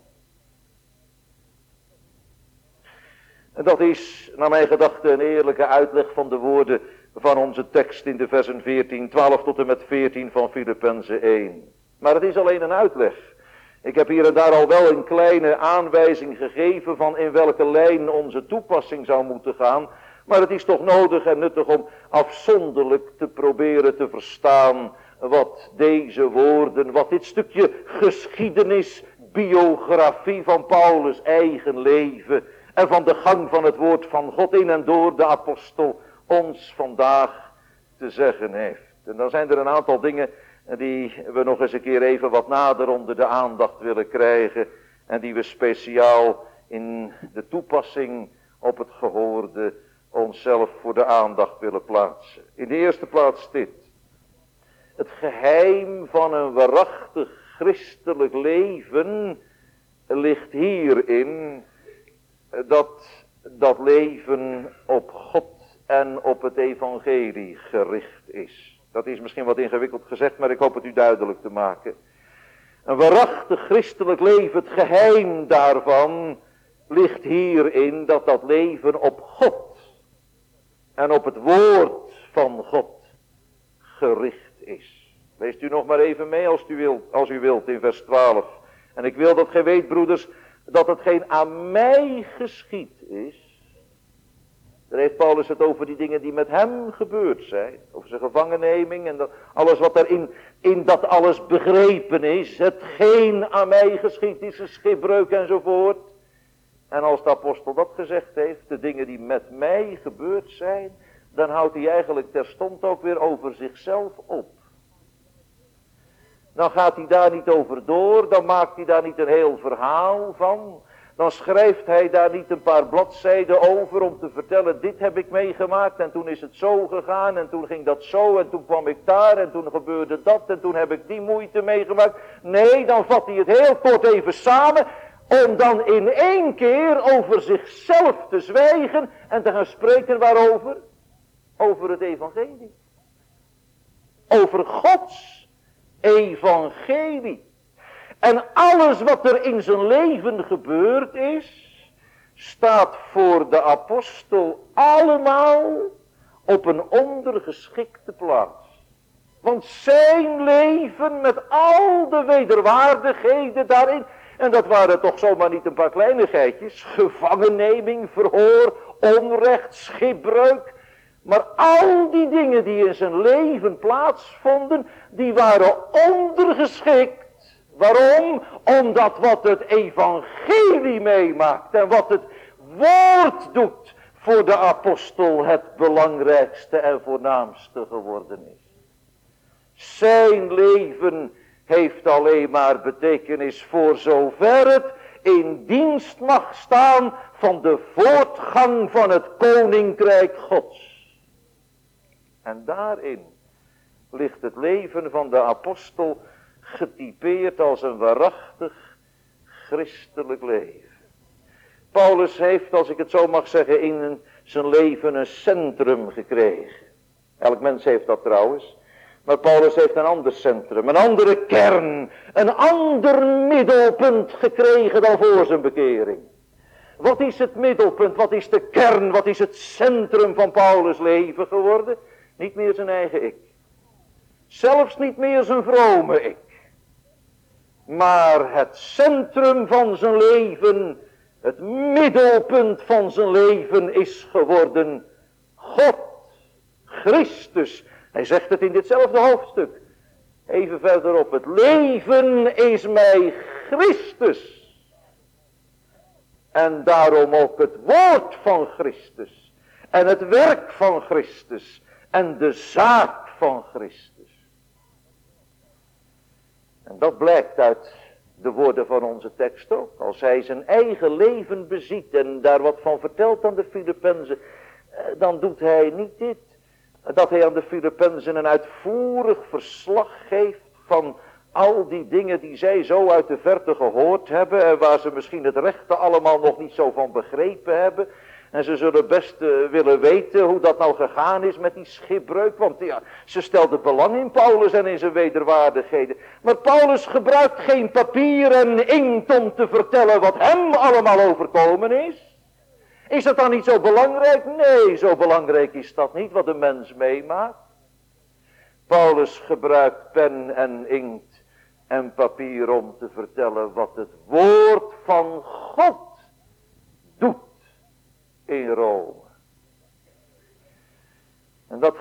En dat is, naar mijn gedachte, een eerlijke uitleg van de woorden van onze tekst in de versen 12 tot en met 14 van Filippenzen 1. Maar het is alleen een uitleg. Ik heb hier en daar al wel een kleine aanwijzing gegeven van in welke lijn onze toepassing zou moeten gaan. Maar het is toch nodig en nuttig om afzonderlijk te proberen te verstaan wat deze woorden, wat dit stukje geschiedenis, biografie van Paulus' eigen leven en van de gang van het woord van God in en door de apostel ons vandaag te zeggen heeft. En dan zijn er een aantal dingen die we nog eens een keer even wat nader onder de aandacht willen krijgen en die we speciaal in de toepassing op het gehoorde onszelf voor de aandacht willen plaatsen. In de eerste plaats dit: het geheim van een waarachtig christelijk leven ligt hierin dat leven op God en op het evangelie gericht is. Dat is misschien wat ingewikkeld gezegd, maar ik hoop het u duidelijk te maken. Een waarachtig christelijk leven, het geheim daarvan ligt hierin dat leven op God en op het woord van God gericht is. Leest u nog maar even mee als u wilt in vers 12. En ik wil dat gij weet, broeders, dat het geen aan mij geschied is. Daar heeft Paulus het over die dingen die met hem gebeurd zijn. Over zijn gevangenneming en alles wat er in dat alles begrepen is. Hetgeen aan mij geschied is, een schipbreuk enzovoort. En als de apostel dat gezegd heeft, de dingen die met mij gebeurd zijn, dan houdt hij eigenlijk terstond ook weer over zichzelf op. Dan gaat hij daar niet over door, dan maakt hij daar niet een heel verhaal van. Dan schrijft hij daar niet een paar bladzijden over om te vertellen: dit heb ik meegemaakt en toen is het zo gegaan en toen ging dat zo en toen kwam ik daar en toen gebeurde dat en toen heb ik die moeite meegemaakt. Nee, dan vat hij het heel kort even samen om dan in één keer over zichzelf te zwijgen en te gaan spreken waarover? Over het evangelie. Over Gods evangelie. En alles wat er in zijn leven gebeurd is, staat voor de apostel allemaal op een ondergeschikte plaats. Want zijn leven met al de wederwaardigheden daarin, en dat waren toch zomaar niet een paar kleinigheidjes, gevangenneming, verhoor, onrecht, schipbreuk, maar al die dingen die in zijn leven plaatsvonden, die waren ondergeschikt. Waarom? Omdat wat het evangelie meemaakt en wat het woord doet voor de apostel het belangrijkste en voornaamste geworden is. Zijn leven heeft alleen maar betekenis voor zover het in dienst mag staan van de voortgang van het koninkrijk Gods. En daarin ligt het leven van de apostel getypeerd als een waarachtig christelijk leven. Paulus heeft, als ik het zo mag zeggen, in zijn leven een centrum gekregen. Elk mens heeft dat trouwens. Maar Paulus heeft een ander centrum, een andere kern, een ander middelpunt gekregen dan voor zijn bekering. Wat is het middelpunt, wat is de kern, wat is het centrum van Paulus' leven geworden? Niet meer zijn eigen ik. Zelfs niet meer zijn vrome ik. Maar het centrum van zijn leven, het middelpunt van zijn leven is geworden God, Christus. Hij zegt het in ditzelfde hoofdstuk. Even verderop. Het leven is mij Christus. En daarom ook het woord van Christus. En het werk van Christus. En de zaak van Christus. En dat blijkt uit de woorden van onze tekst ook. Als hij zijn eigen leven beziet en daar wat van vertelt aan de Filippenzen, dan doet hij niet dit. Dat hij aan de Filippenzen een uitvoerig verslag geeft van al die dingen die zij zo uit de verte gehoord hebben en waar ze misschien het rechte allemaal nog niet zo van begrepen hebben. En ze zullen best willen weten hoe dat nou gegaan is met die schipbreuk. Want ja, ze stelden belang in Paulus en in zijn wederwaardigheden. Maar Paulus gebruikt geen papier en inkt om te vertellen wat hem allemaal overkomen is. Is dat dan niet zo belangrijk? Nee, zo belangrijk is dat niet wat een mens meemaakt. Paulus gebruikt pen en inkt en papier om te vertellen wat het woord van God doet in Rome. En dat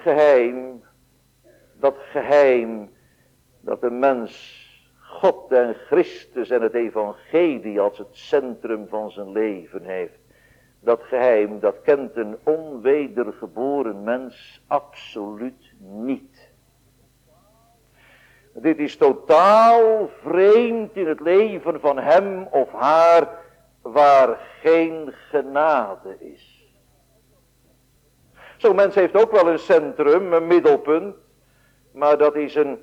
geheim dat de mens God en Christus en het evangelie als het centrum van zijn leven heeft. Dat geheim, dat kent een onwedergeboren mens absoluut niet. Dit is totaal vreemd in het leven van hem of haar waar geen genade is. Zo'n mens heeft ook wel een centrum, een middelpunt, maar dat is een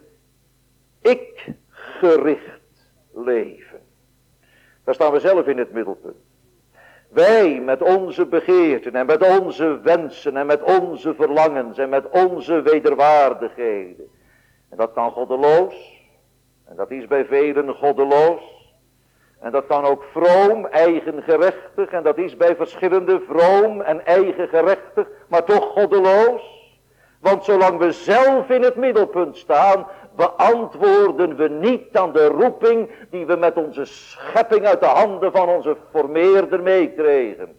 ik-gericht leven. Daar staan we zelf in het middelpunt. Wij met onze begeerten en met onze wensen en met onze verlangens en met onze wederwaardigheden. En dat kan goddeloos. En dat is bij velen goddeloos. En dat kan ook vroom, eigengerechtig. En dat is bij verschillende vroom en eigengerechtig, maar toch goddeloos. Want zolang we zelf in het middelpunt staan, beantwoorden we niet aan de roeping die we met onze schepping uit de handen van onze formeerder meekregen.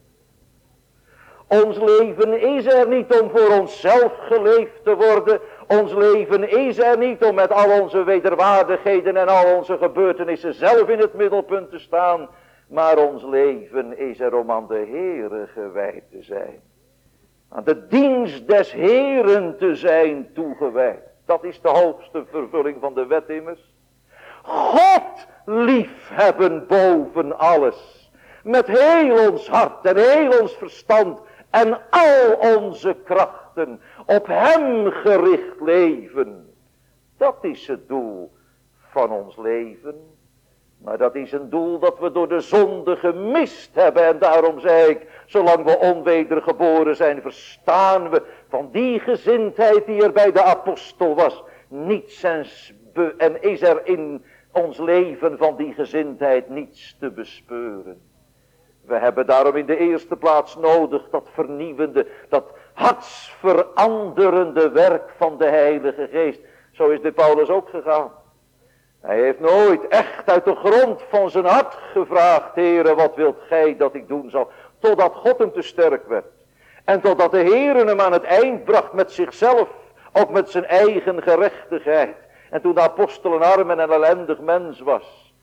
Ons leven is er niet om voor onszelf geleefd te worden. Ons leven is er niet om met al onze wederwaardigheden en al onze gebeurtenissen zelf in het middelpunt te staan. Maar ons leven is er om aan de Heere gewijd te zijn. Aan de dienst des Heeren te zijn toegewijd. Dat is de hoogste vervulling van de wet immers. God liefhebben boven alles. Met heel ons hart en heel ons verstand en al onze krachten. Op hem gericht leven. Dat is het doel van ons leven. Maar dat is een doel dat we door de zonde gemist hebben. En daarom zei ik, zolang we onwedergeboren zijn, verstaan we van die gezindheid die er bij de apostel was. Niets en is er in ons leven van die gezindheid niets te bespeuren. We hebben daarom in de eerste plaats nodig dat vernieuwende, dat hartsveranderende werk van de Heilige Geest. Zo is dit Paulus ook gegaan. Hij heeft nooit echt uit de grond van zijn hart gevraagd, Heere, wat wilt gij dat ik doen zal? Totdat God hem te sterk werd. En totdat de Heere hem aan het eind bracht met zichzelf, ook met zijn eigen gerechtigheid. En toen de apostel een arm en een ellendig mens was.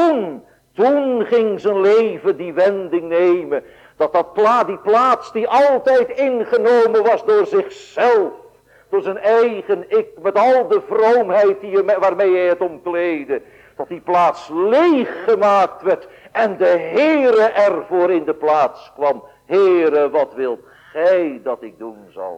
Toen ging zijn leven die wending nemen. Dat die plaats die altijd ingenomen was door zichzelf. door zijn eigen ik, met al de vroomheid waarmee hij het omkleedde, dat die plaats leeg gemaakt werd en de Heere ervoor in de plaats kwam. Heere, wat wilt gij dat ik doen zal?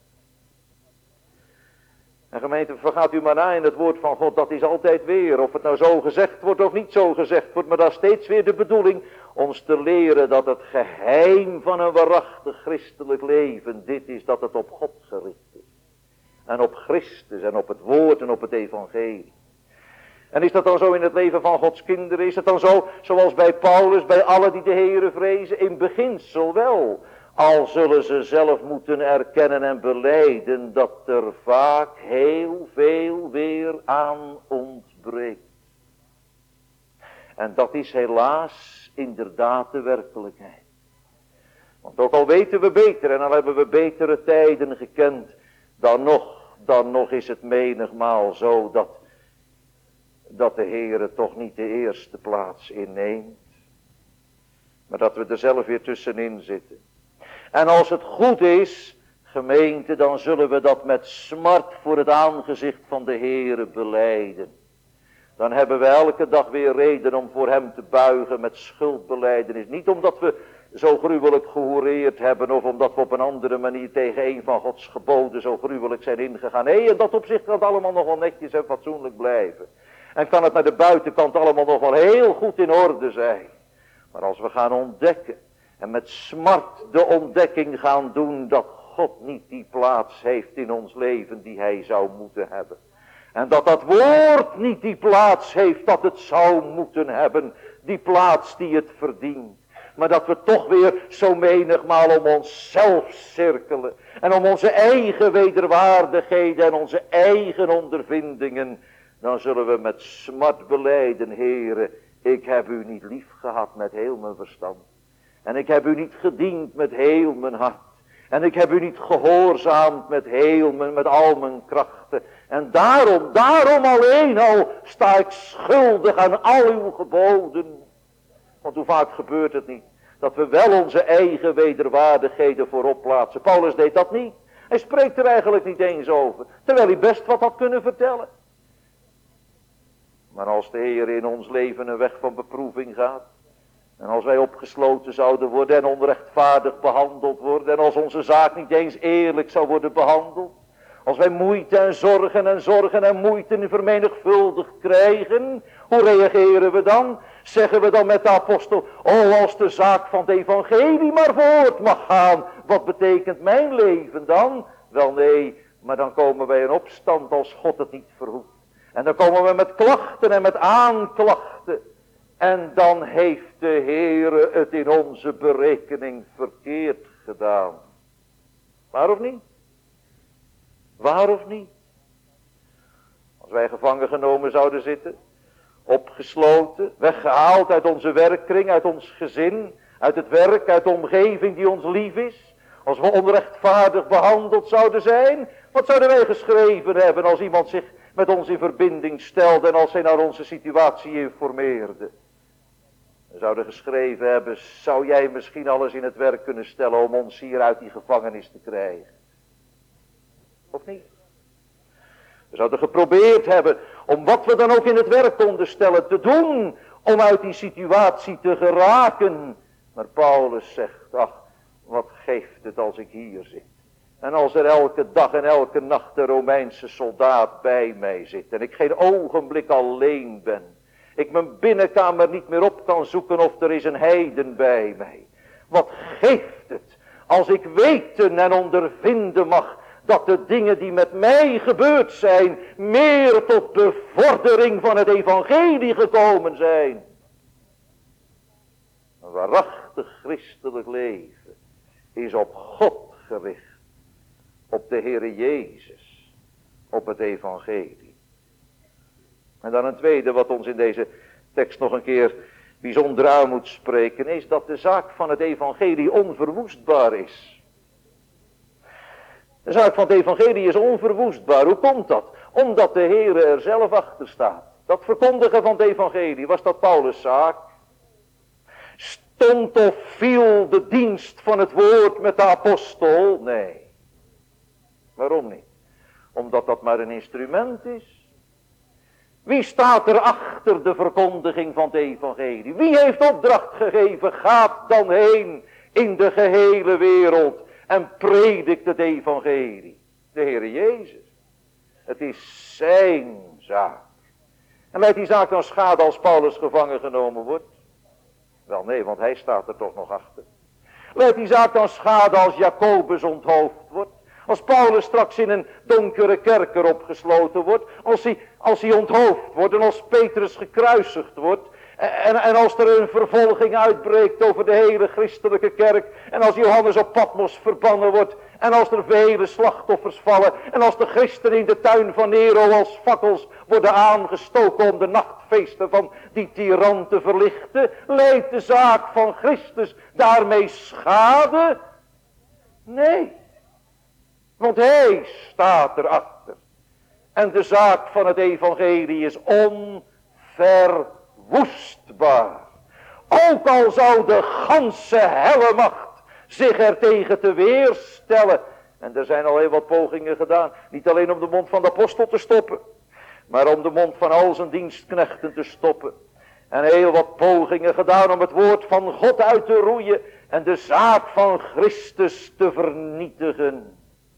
En gemeente, vergaat u maar na in het woord van God, dat is altijd weer, of het nou zo gezegd wordt of niet zo gezegd wordt, maar dat is steeds weer de bedoeling, ons te leren dat het geheim van een waarachtig christelijk leven dit is, dat het op God gericht is. En op Christus en op het woord en op het evangelie. En is dat dan zo in het leven van Gods kinderen? Is het dan zo, zoals bij Paulus, bij allen die de Heere vrezen? In beginsel wel. Al zullen ze zelf moeten erkennen en belijden dat er vaak heel veel weer aan ontbreekt. En dat is helaas inderdaad de werkelijkheid. Want ook al weten we beter en al hebben we betere tijden gekend, dan nog is het menigmaal zo dat de Heere toch niet de eerste plaats inneemt. Maar dat we er zelf weer tussenin zitten. En als het goed is, gemeente, dan zullen we dat met smart voor het aangezicht van de Heere belijden. Dan hebben we elke dag weer reden om voor hem te buigen met schuldbelijdenis. Niet omdat we zo gruwelijk gehoereerd hebben of omdat we op een andere manier tegen een van Gods geboden zo gruwelijk zijn ingegaan. Nee, in dat opzicht kan het allemaal nog wel netjes en fatsoenlijk blijven. En kan het naar de buitenkant allemaal nog wel heel goed in orde zijn. Maar als we gaan ontdekken en met smart de ontdekking gaan doen dat God niet die plaats heeft in ons leven die hij zou moeten hebben. En dat dat woord niet die plaats heeft dat het zou moeten hebben. Die plaats die het verdient. Maar dat we toch weer zo menigmaal om onszelf cirkelen. En om onze eigen wederwaardigheden en onze eigen ondervindingen. Dan zullen we met smart belijden, Heere, ik heb u niet lief gehad met heel mijn verstand. En ik heb u niet gediend met heel mijn hart. En ik heb u niet gehoorzaamd met al mijn krachten. En daarom alleen al sta ik schuldig aan al uw geboden. Want hoe vaak gebeurt het niet, dat we wel onze eigen wederwaardigheden voorop plaatsen. Paulus deed dat niet. Hij spreekt er eigenlijk niet eens over. Terwijl hij best wat had kunnen vertellen. Maar als de Heer in ons leven een weg van beproeving gaat. En als wij opgesloten zouden worden en onrechtvaardig behandeld worden. En als onze zaak niet eens eerlijk zou worden behandeld. Als wij moeite en zorgen en moeite vermenigvuldigd krijgen. Hoe reageren we dan? Zeggen we dan met de apostel. Oh, als de zaak van het evangelie maar voort mag gaan. Wat betekent mijn leven dan? Wel nee, maar dan komen wij in opstand als God het niet verhoedt. En dan komen we met klachten en met aanklachten. En dan heeft de Heere het in onze berekening verkeerd gedaan. Waar of niet? Waar of niet? Als wij gevangen genomen zouden zitten, opgesloten, weggehaald uit onze werkkring, uit ons gezin, uit het werk, uit de omgeving die ons lief is. Als we onrechtvaardig behandeld zouden zijn, wat zouden wij geschreven hebben als iemand zich met ons in verbinding stelde en als hij naar onze situatie informeerde? We zouden geschreven hebben, zou jij misschien alles in het werk kunnen stellen om ons hier uit die gevangenis te krijgen? Of niet? We zouden geprobeerd hebben om wat we dan ook in het werk konden stellen te doen om uit die situatie te geraken. Maar Paulus zegt, ach, wat geeft het als ik hier zit? En als er elke dag en elke nacht een Romeinse soldaat bij mij zit en ik geen ogenblik alleen ben. Ik mijn binnenkamer niet meer op kan zoeken of er is een heiden bij mij. Wat geeft het als ik weten en ondervinden mag dat de dingen die met mij gebeurd zijn meer tot bevordering van het evangelie gekomen zijn. Een waarachtig christelijk leven is op God gericht. Op de Heere Jezus. Op het evangelie. En dan een tweede wat ons in deze tekst nog een keer bijzonder aan moet spreken, is dat de zaak van het evangelie onverwoestbaar is. De zaak van het evangelie is onverwoestbaar. Hoe komt dat? Omdat de Heere er zelf achter staat. Dat verkondigen van het evangelie, was dat Paulus' zaak? Stond of viel de dienst van het woord met de apostel? Nee. Waarom niet? Omdat dat maar een instrument is. Wie staat er achter de verkondiging van het evangelie? Wie heeft opdracht gegeven? Gaat dan heen in de gehele wereld en predikt het evangelie. De Heere Jezus. Het is zijn zaak. En leidt die zaak dan schade als Paulus gevangen genomen wordt? Wel nee, want hij staat er toch nog achter. Leidt die zaak dan schade als Jacobus onthoofd wordt? Als Paulus straks in een donkere kerker opgesloten wordt? Als hij onthoofd wordt en als Petrus gekruisigd wordt? En als er een vervolging uitbreekt over de hele christelijke kerk? En als Johannes op Patmos verbannen wordt? En als er vele slachtoffers vallen? En als de christenen in de tuin van Nero als fakkels worden aangestoken om de nachtfeesten van die tiran te verlichten? Leidt de zaak van Christus daarmee schade? Nee. Want hij staat erachter. En de zaak van het evangelie is onverwoestbaar. Ook al zou de ganse helle macht zich er tegen te weerstellen. En er zijn al heel wat pogingen gedaan. Niet alleen om de mond van de apostel te stoppen. Maar om de mond van al zijn dienstknechten te stoppen. En heel wat pogingen gedaan om het woord van God uit te roeien. En de zaak van Christus te vernietigen.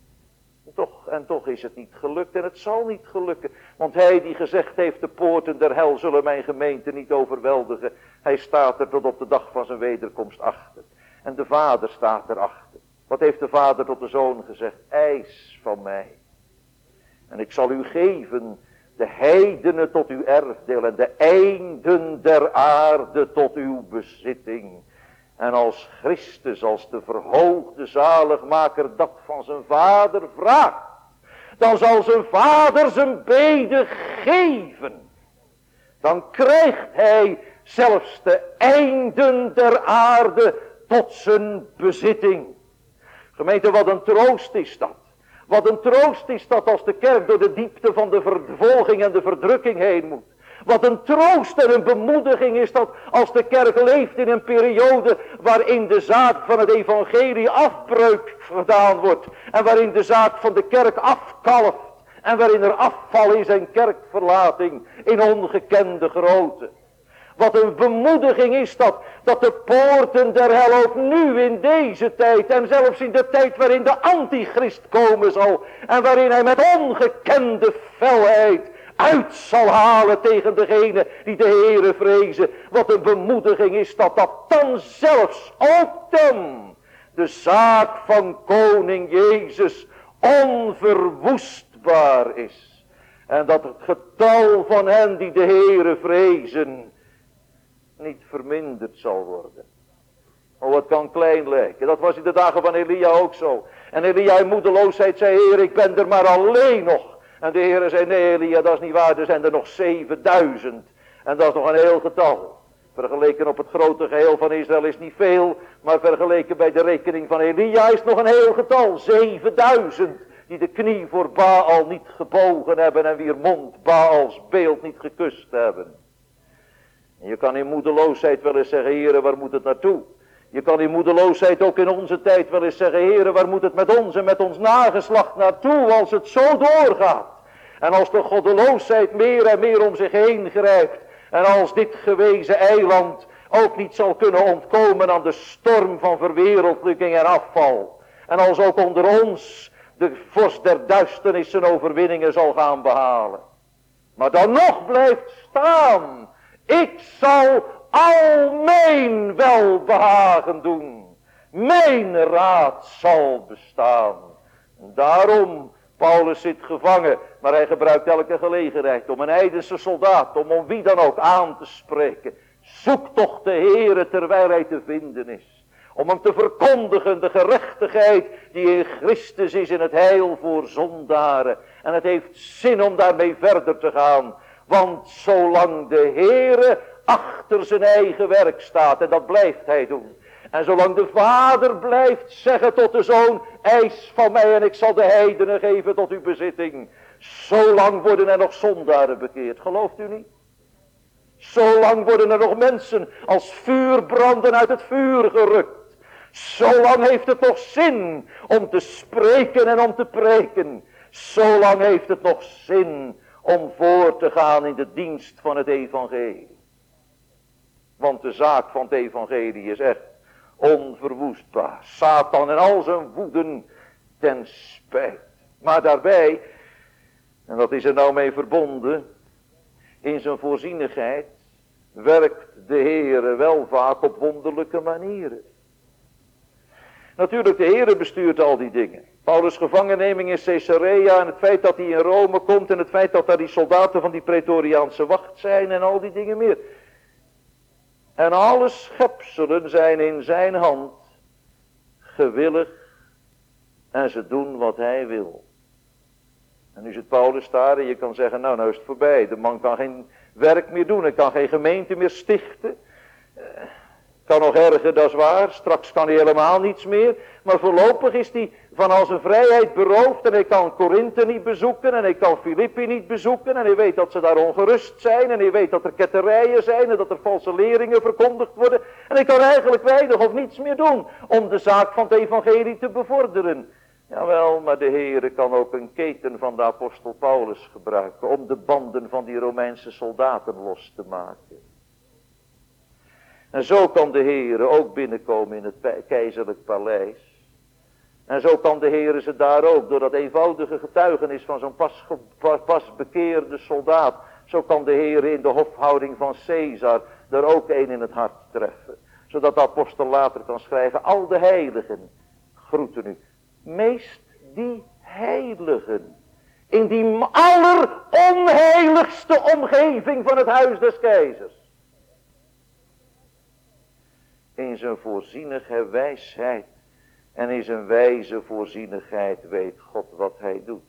En toch is het niet gelukt en het zal niet gelukken. Want hij die gezegd heeft, de poorten der hel zullen mijn gemeente niet overweldigen. Hij staat er tot op de dag van zijn wederkomst achter. En de Vader staat erachter. Wat heeft de Vader tot de Zoon gezegd? Eis van mij. En ik zal u geven de heidenen tot uw erfdeel en de einden der aarde tot uw bezitting. En als Christus, als de verhoogde zaligmaker dat van zijn Vader vraagt, dan zal zijn Vader zijn bede geven. Dan krijgt hij zelfs de einden der aarde tot zijn bezitting. Gemeente, wat een troost is dat. Wat een troost is dat als de kerk door de diepte van de vervolging en de verdrukking heen moet. Wat een troost en een bemoediging is dat als de kerk leeft in een periode waarin de zaak van het evangelie afbreuk gedaan wordt. En waarin de zaak van de kerk afkalft. En waarin er afval is en kerkverlating in ongekende grootte. Wat een bemoediging is dat de poorten der hel ook nu in deze tijd en zelfs in de tijd waarin de antichrist komen zal. En waarin hij met ongekende felheid uit zal halen tegen degene die de Heere vrezen. Wat een bemoediging is dat dan zelfs ook dan de zaak van koning Jezus onverwoestbaar is. En dat het getal van hen die de Heere vrezen niet verminderd zal worden. Oh, het kan klein lijken. Dat was in de dagen van Elia ook zo. En Elia in moedeloosheid zei, Heer, ik ben er maar alleen nog. En de Heer zei, nee Elia, dat is niet waar, er zijn er nog 7000. En dat is nog een heel getal. Vergeleken op het grote geheel van Israël is niet veel, maar vergeleken bij de rekening van Elia is het nog een heel getal. 7000 die de knie voor Baal niet gebogen hebben en wier mond Baals beeld niet gekust hebben. En je kan in moedeloosheid wel eens zeggen, Heere, waar moet het naartoe? Je kan in moedeloosheid ook in onze tijd wel eens zeggen, Heere, waar moet het met ons en met ons nageslacht naartoe als het zo doorgaat? En als de goddeloosheid meer en meer om zich heen grijpt. En als dit gewezen eiland ook niet zal kunnen ontkomen aan de storm van verwereldlijking en afval. En als ook onder ons de vorst der duisternis zijn overwinningen zal gaan behalen. Maar dan nog blijft staan, ik zal al mijn welbehagen doen. Mijn raad zal bestaan. En daarom, Paulus zit gevangen, maar hij gebruikt elke gelegenheid om een heidense soldaat, om wie dan ook aan te spreken. Zoek toch de Heere terwijl hij te vinden is. Om hem te verkondigen de gerechtigheid die in Christus is in het heil voor zondaren. En het heeft zin om daarmee verder te gaan. Want zolang de Heere achter zijn eigen werk staat, en dat blijft hij doen. En zolang de Vader blijft zeggen tot de Zoon, eis van mij en ik zal de heidenen geven tot uw bezitting. Zolang worden er nog zondaren bekeerd, gelooft u niet? Zolang worden er nog mensen als vuurbranden uit het vuur gerukt. Zolang heeft het nog zin om te spreken en om te preken. Zolang heeft het nog zin om voor te gaan in de dienst van het evangelie. Want de zaak van het evangelie is echt onverwoestbaar. Satan en al zijn woeden ten spijt. Maar daarbij, en dat is er nou mee verbonden, in zijn voorzienigheid werkt de Heere wel vaak op wonderlijke manieren. Natuurlijk, de Heere bestuurt al die dingen. Paulus' gevangenneming in Caesarea en het feit dat hij in Rome komt en het feit dat daar die soldaten van die Praetoriaanse wacht zijn en al die dingen meer. En alle schepselen zijn in zijn hand gewillig en ze doen wat hij wil. En nu zit Paulus daar en je kan zeggen, nou is het voorbij. De man kan geen werk meer doen, hij kan geen gemeente meer stichten. Kan nog erger, dat is waar. Straks kan hij helemaal niets meer. Maar voorlopig is hij van al zijn vrijheid beroofd. En hij kan Korinthe niet bezoeken. En hij kan Filippi niet bezoeken. En hij weet dat ze daar ongerust zijn. En hij weet dat er ketterijen zijn. En dat er valse leringen verkondigd worden. En hij kan eigenlijk weinig of niets meer doen om de zaak van het evangelie te bevorderen. Jawel, maar de Heere kan ook een keten van de apostel Paulus gebruiken. Om de banden van die Romeinse soldaten los te maken. En zo kan de Heere ook binnenkomen in het keizerlijk paleis. En zo kan de Heere ze daar ook, door dat eenvoudige getuigenis van zo'n pas bekeerde soldaat. Zo kan de Heere in de hofhouding van Caesar er ook een in het hart treffen. Zodat de apostel later kan schrijven, al de heiligen groeten u. Meest die heiligen. In die alleronheiligste omgeving van het huis des keizers. In zijn voorzienige wijsheid en in zijn wijze voorzienigheid weet God wat hij doet.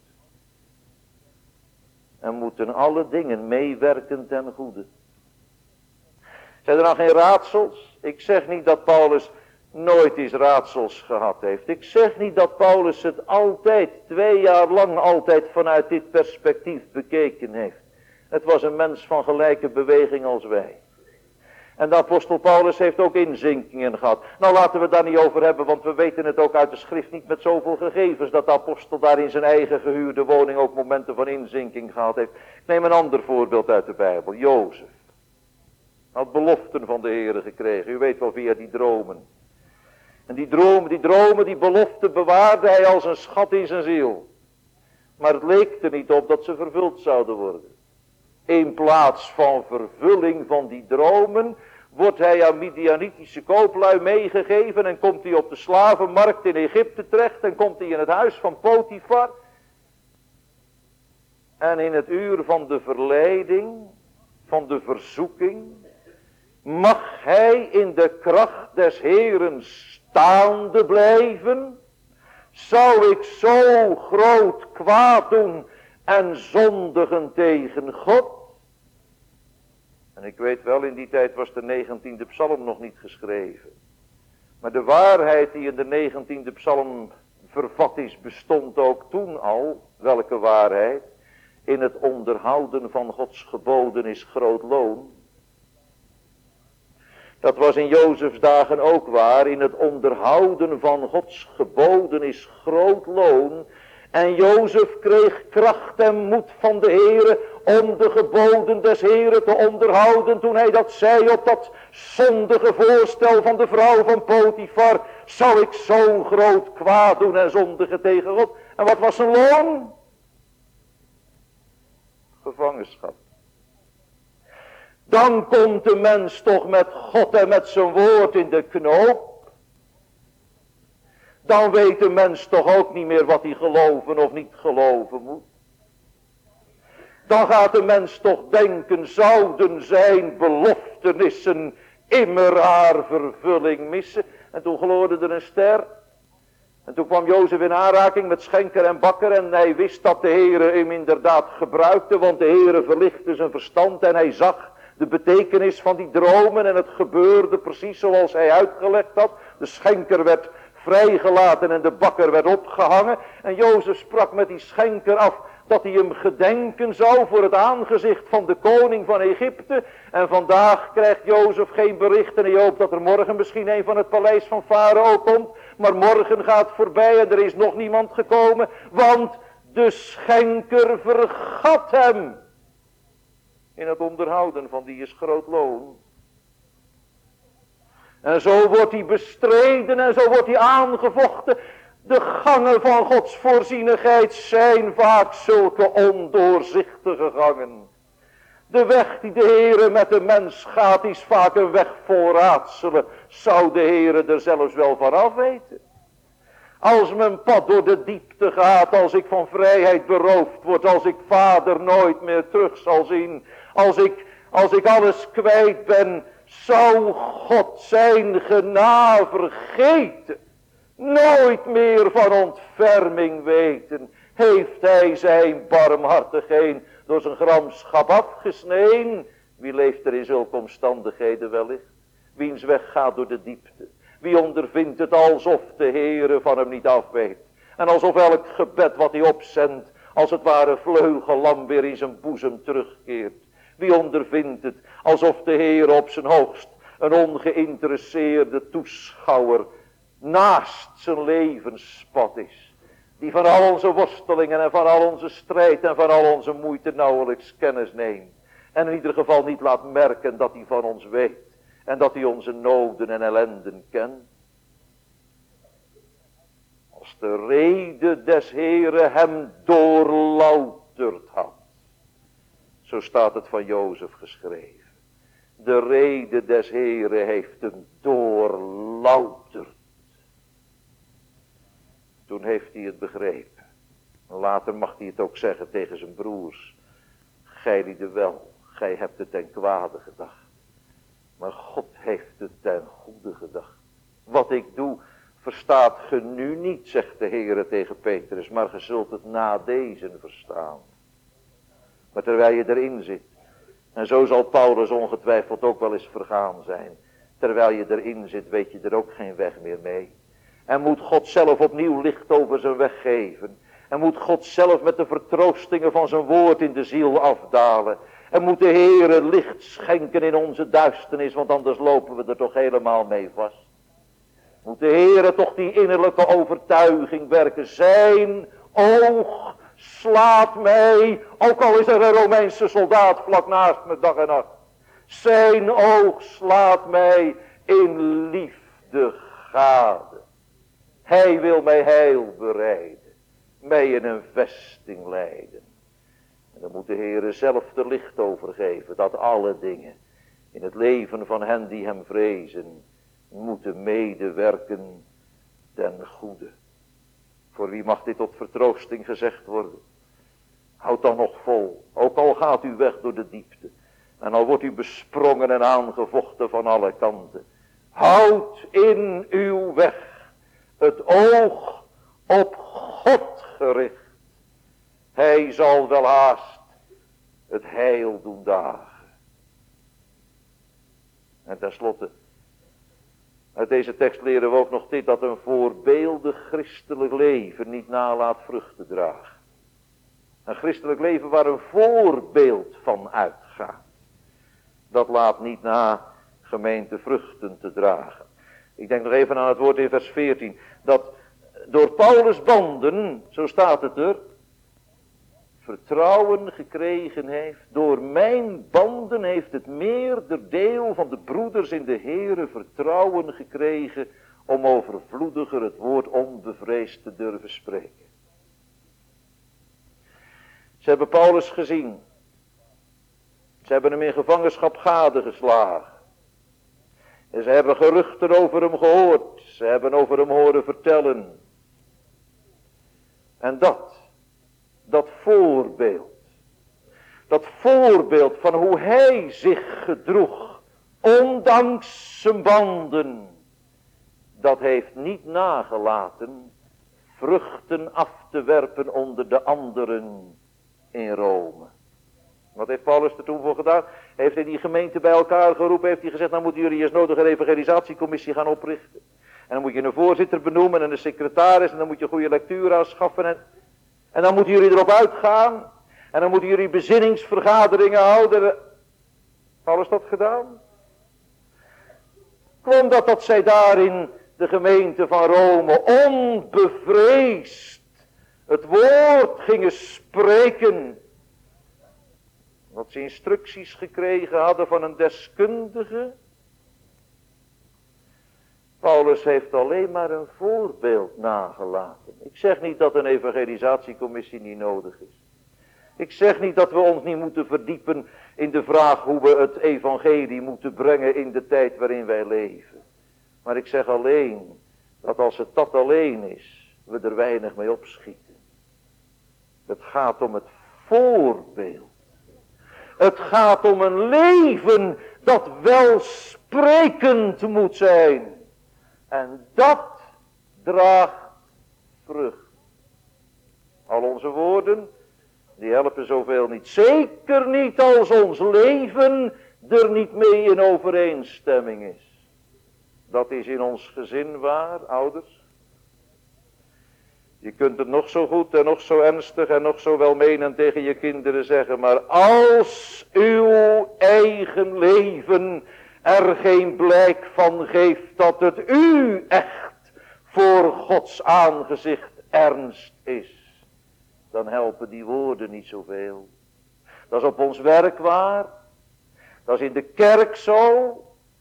En moeten alle dingen meewerken ten goede. Zijn er dan geen raadsels? Ik zeg niet dat Paulus nooit eens raadsels gehad heeft. Ik zeg niet dat Paulus het altijd, 2 jaar lang altijd vanuit dit perspectief bekeken heeft. Het was een mens van gelijke beweging als wij. En de apostel Paulus heeft ook inzinkingen gehad. Nou laten we het daar niet over hebben, want we weten het ook uit de schrift niet met zoveel gegevens. Dat de apostel daar in zijn eigen gehuurde woning ook momenten van inzinking gehad heeft. Ik neem een ander voorbeeld uit de Bijbel. Jozef. Had beloften van de Heere gekregen. U weet wel via die dromen. En die dromen, die beloften bewaarde hij als een schat in zijn ziel. Maar het leek er niet op dat ze vervuld zouden worden. In plaats van vervulling van die dromen wordt hij aan Midianitische kooplui meegegeven en komt hij op de slavenmarkt in Egypte terecht en komt hij in het huis van Potifar. En in het uur van de verleiding, van de verzoeking, mag hij in de kracht des Heeren staande blijven. Zou ik zo groot kwaad doen en zondigen tegen God? En ik weet wel, in die tijd was de 19e psalm nog niet geschreven. Maar de waarheid die in de 19e psalm vervat is, bestond ook toen al. Welke waarheid? In het onderhouden van Gods geboden is groot loon. Dat was in Jozefs dagen ook waar. In het onderhouden van Gods geboden is groot loon. En Jozef kreeg kracht en moed van de Heere om de geboden des Heere te onderhouden. Toen hij dat zei op dat zondige voorstel van de vrouw van Potifar. Zou ik zo'n groot kwaad doen en zondigen tegen God? En wat was zijn loon? Gevangenschap. Dan komt de mens toch met God en met zijn woord in de knoop. Dan weet de mens toch ook niet meer wat hij geloven of niet geloven moet. Dan gaat de mens toch denken, zouden zijn beloftenissen immer haar vervulling missen. En toen gloorde er een ster. En toen kwam Jozef in aanraking met schenker en bakker. En hij wist dat de Heere hem inderdaad gebruikte. Want de Heere verlichtte zijn verstand en hij zag de betekenis van die dromen. En het gebeurde precies zoals hij uitgelegd had. De schenker werd vrijgelaten en de bakker werd opgehangen. En Jozef sprak met die schenker af dat hij hem gedenken zou voor het aangezicht van de koning van Egypte. En vandaag krijgt Jozef geen bericht en hij hoopt dat er morgen misschien een van het paleis van Farao komt. Maar morgen gaat voorbij en er is nog niemand gekomen. Want De schenker vergat hem. In het onderhouden van die is groot loon. En zo wordt hij bestreden en zo wordt hij aangevochten. De gangen van Gods voorzienigheid zijn vaak zulke ondoorzichtige gangen. De weg die de Heere met de mens gaat is vaak een weg vol raadselen. Zou de Heere er zelfs wel van af weten? Als mijn pad door de diepte gaat, als ik van vrijheid beroofd word, als ik vader nooit meer terug zal zien, als ik alles kwijt ben, zou God zijn genade vergeten, nooit meer van ontferming weten, heeft hij zijn barmhartigheid door zijn gramschap afgesneden. Wie leeft er in zulke omstandigheden wellicht? Wiens weg gaat door de diepte? Wie ondervindt het alsof de Heere van hem niet afweet? En alsof elk gebed wat hij opzendt, als het ware vleugellam weer in zijn boezem terugkeert? Wie ondervindt het alsof de Heere op zijn hoogst een ongeïnteresseerde toeschouwer naast zijn levenspad is? Die van al onze worstelingen en van al onze strijd en van al onze moeite nauwelijks kennis neemt. En in ieder geval niet laat merken dat hij van ons weet. En dat hij onze noden en ellenden kent. Als de rede des Heeren hem doorlouterd had. Zo staat het van Jozef geschreven. De rede des Heeren heeft hem doorlouterd. Toen heeft hij het begrepen. Later mag hij het ook zeggen tegen zijn broers. Gij lieden wel, gij hebt het ten kwade gedacht. Maar God heeft het ten goede gedacht. Wat ik doe, verstaat ge nu niet, zegt de Heere tegen Petrus, maar ge zult het na deze verstaan. Maar terwijl je erin zit, en zo zal Paulus ongetwijfeld ook wel eens vergaan zijn, terwijl je erin zit, weet je er ook geen weg meer mee. En moet God zelf opnieuw licht over zijn weg geven. En moet God zelf met de vertroostingen van zijn woord in de ziel afdalen. En moet de Heere licht schenken in onze duisternis, want anders lopen we er toch helemaal mee vast. Moet de Heere toch die innerlijke overtuiging werken. Zijn oog slaat mij, ook al is er een Romeinse soldaat vlak naast me dag en nacht. Zijn oog slaat mij in liefde gade. Hij wil mij heil bereiden, mij in een vesting leiden. En dan moet de Heere zelf de licht overgeven, dat alle dingen in het leven van hen die hem vrezen, moeten medewerken ten goede. Voor wie mag dit tot vertroosting gezegd worden? Houd dan nog vol, ook al gaat u weg door de diepte. En al wordt u besprongen en aangevochten van alle kanten. Houd in uw weg het oog op God gericht. Hij zal wel haast het heil doen dagen. En tenslotte, uit deze tekst leren we ook nog dit, dat een voorbeeldig christelijk leven niet nalaat vrucht te dragen. Een christelijk leven waar een voorbeeld van uitgaat, dat laat niet na gemeente vruchten te dragen. Ik denk nog even aan het woord in vers 14, dat door Paulus' banden, zo staat het er, vertrouwen gekregen heeft. Door mijn banden heeft het meerderdeel van de broeders in de Heere vertrouwen gekregen om overvloediger het woord onbevreesd te durven spreken. Ze hebben Paulus gezien. Ze hebben hem in gevangenschap gadegeslagen. En ze hebben geruchten over hem gehoord. Ze hebben over hem horen vertellen. En dat voorbeeld van hoe hij zich gedroeg, ondanks zijn banden, dat heeft niet nagelaten vruchten af te werpen onder de anderen in Rome. Wat heeft Paulus er toen voor gedaan? Heeft hij die gemeente bij elkaar geroepen, heeft hij gezegd, nou moeten jullie eens nodig een evangelisatiecommissie gaan oprichten. En dan moet je een voorzitter benoemen en een secretaris en dan moet je goede lectuur aanschaffen en dan moeten jullie erop uitgaan. En dan moeten jullie bezinningsvergaderingen houden. Heeft Paulus dat gedaan? Kwam dat zij daar in de gemeente van Rome onbevreesd het woord gingen spreken. Dat ze instructies gekregen hadden van een deskundige. Paulus heeft alleen maar een voorbeeld nagelaten. Ik zeg niet dat een evangelisatiecommissie niet nodig is. Ik zeg niet dat we ons niet moeten verdiepen in de vraag hoe we het evangelie moeten brengen in de tijd waarin wij leven. Maar ik zeg alleen dat als het dat alleen is, we er weinig mee opschieten. Het gaat om het voorbeeld. Het gaat om een leven dat welsprekend moet zijn. En dat draagt vrucht. Al onze woorden, die helpen zoveel niet. Zeker niet als ons leven er niet mee in overeenstemming is. Dat is in ons gezin waar, ouders. Je kunt het nog zo goed en nog zo ernstig en nog zo welmenend tegen je kinderen zeggen. Maar als uw eigen leven er geen blijk van geeft dat het u echt voor Gods aangezicht ernst is, dan helpen die woorden niet zoveel. Dat is op ons werk waar. Dat is in de kerk zo.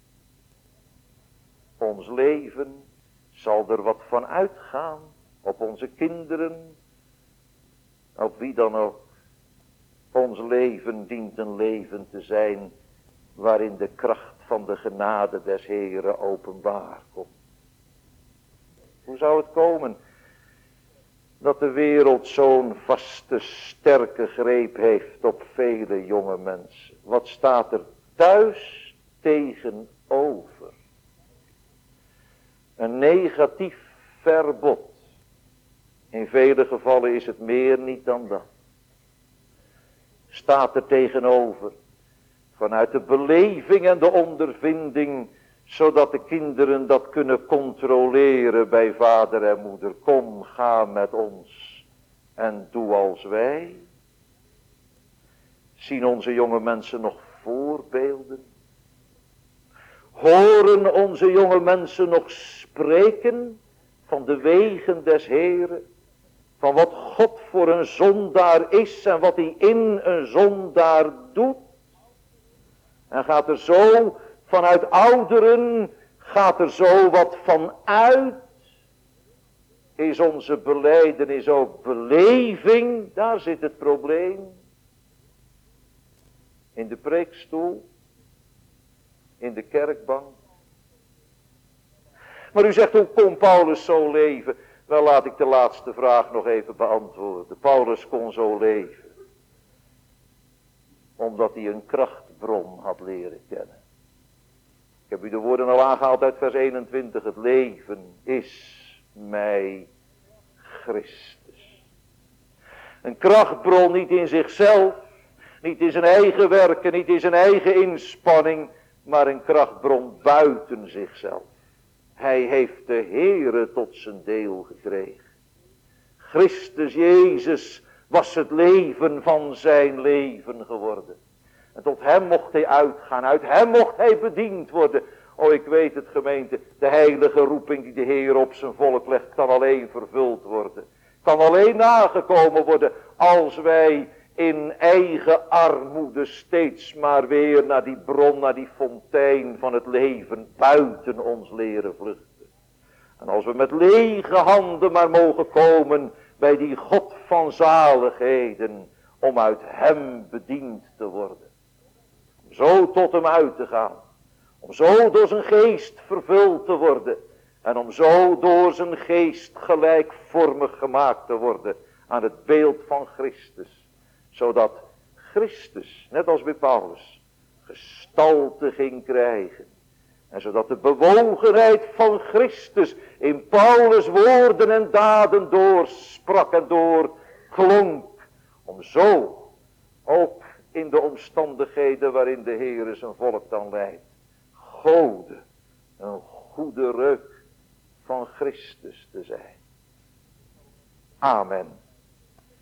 Ons leven zal er wat van uitgaan. Op onze kinderen. Op wie dan ook. Ons leven dient een leven te zijn waarin de kracht van de genade des Heeren openbaar komt. Hoe zou het komen dat de wereld zo'n vaste, sterke greep heeft op vele jonge mensen? Wat staat er thuis tegenover? Een negatief verbod. In vele gevallen is het meer niet dan dat. Staat er tegenover, vanuit de beleving en de ondervinding, zodat de kinderen dat kunnen controleren bij vader en moeder. Kom, ga met ons en doe als wij. Zien onze jonge mensen nog voorbeelden? Horen onze jonge mensen nog spreken van de wegen des Heeren? Van wat God voor een zondaar is en wat hij in een zondaar doet? En gaat er zo vanuit ouderen, gaat er zo wat van uit? Is onze belijdenis ook beleving? Daar zit het probleem. In de preekstoel, in de kerkbank. Maar u zegt, hoe kon Paulus zo leven? Wel, laat ik de laatste vraag nog even beantwoorden. Paulus kon zo leven. Omdat hij een krachtbron had leren kennen. Ik heb u de woorden al aangehaald uit vers 21. Het leven is mij Christus. Een krachtbron niet in zichzelf. Niet in zijn eigen werken. Niet in zijn eigen inspanning. Maar een krachtbron buiten zichzelf. Hij heeft de Heere tot zijn deel gekregen. Christus Jezus was het leven van zijn leven geworden. En tot hem mocht hij uitgaan. Uit hem mocht hij bediend worden. Oh, ik weet het, gemeente. De heilige roeping die de Heer op zijn volk legt, kan alleen vervuld worden. Kan alleen nagekomen worden als wij in eigen armoede steeds maar weer naar die bron, naar die fontein van het leven buiten ons leren vluchten. En als we met lege handen maar mogen komen bij die God van zaligheden, om uit hem bediend te worden. Om zo tot hem uit te gaan. Om zo door zijn geest vervuld te worden. En om zo door zijn geest gelijkvormig gemaakt te worden aan het beeld van Christus. Zodat Christus, net als bij Paulus, gestalte ging krijgen. En zodat de bewogenheid van Christus in Paulus' woorden en daden doorsprak en doorklonk. Om zo ook in de omstandigheden waarin de Heer zijn volk dan leidt. Gode, een goede reuk van Christus te zijn. Amen.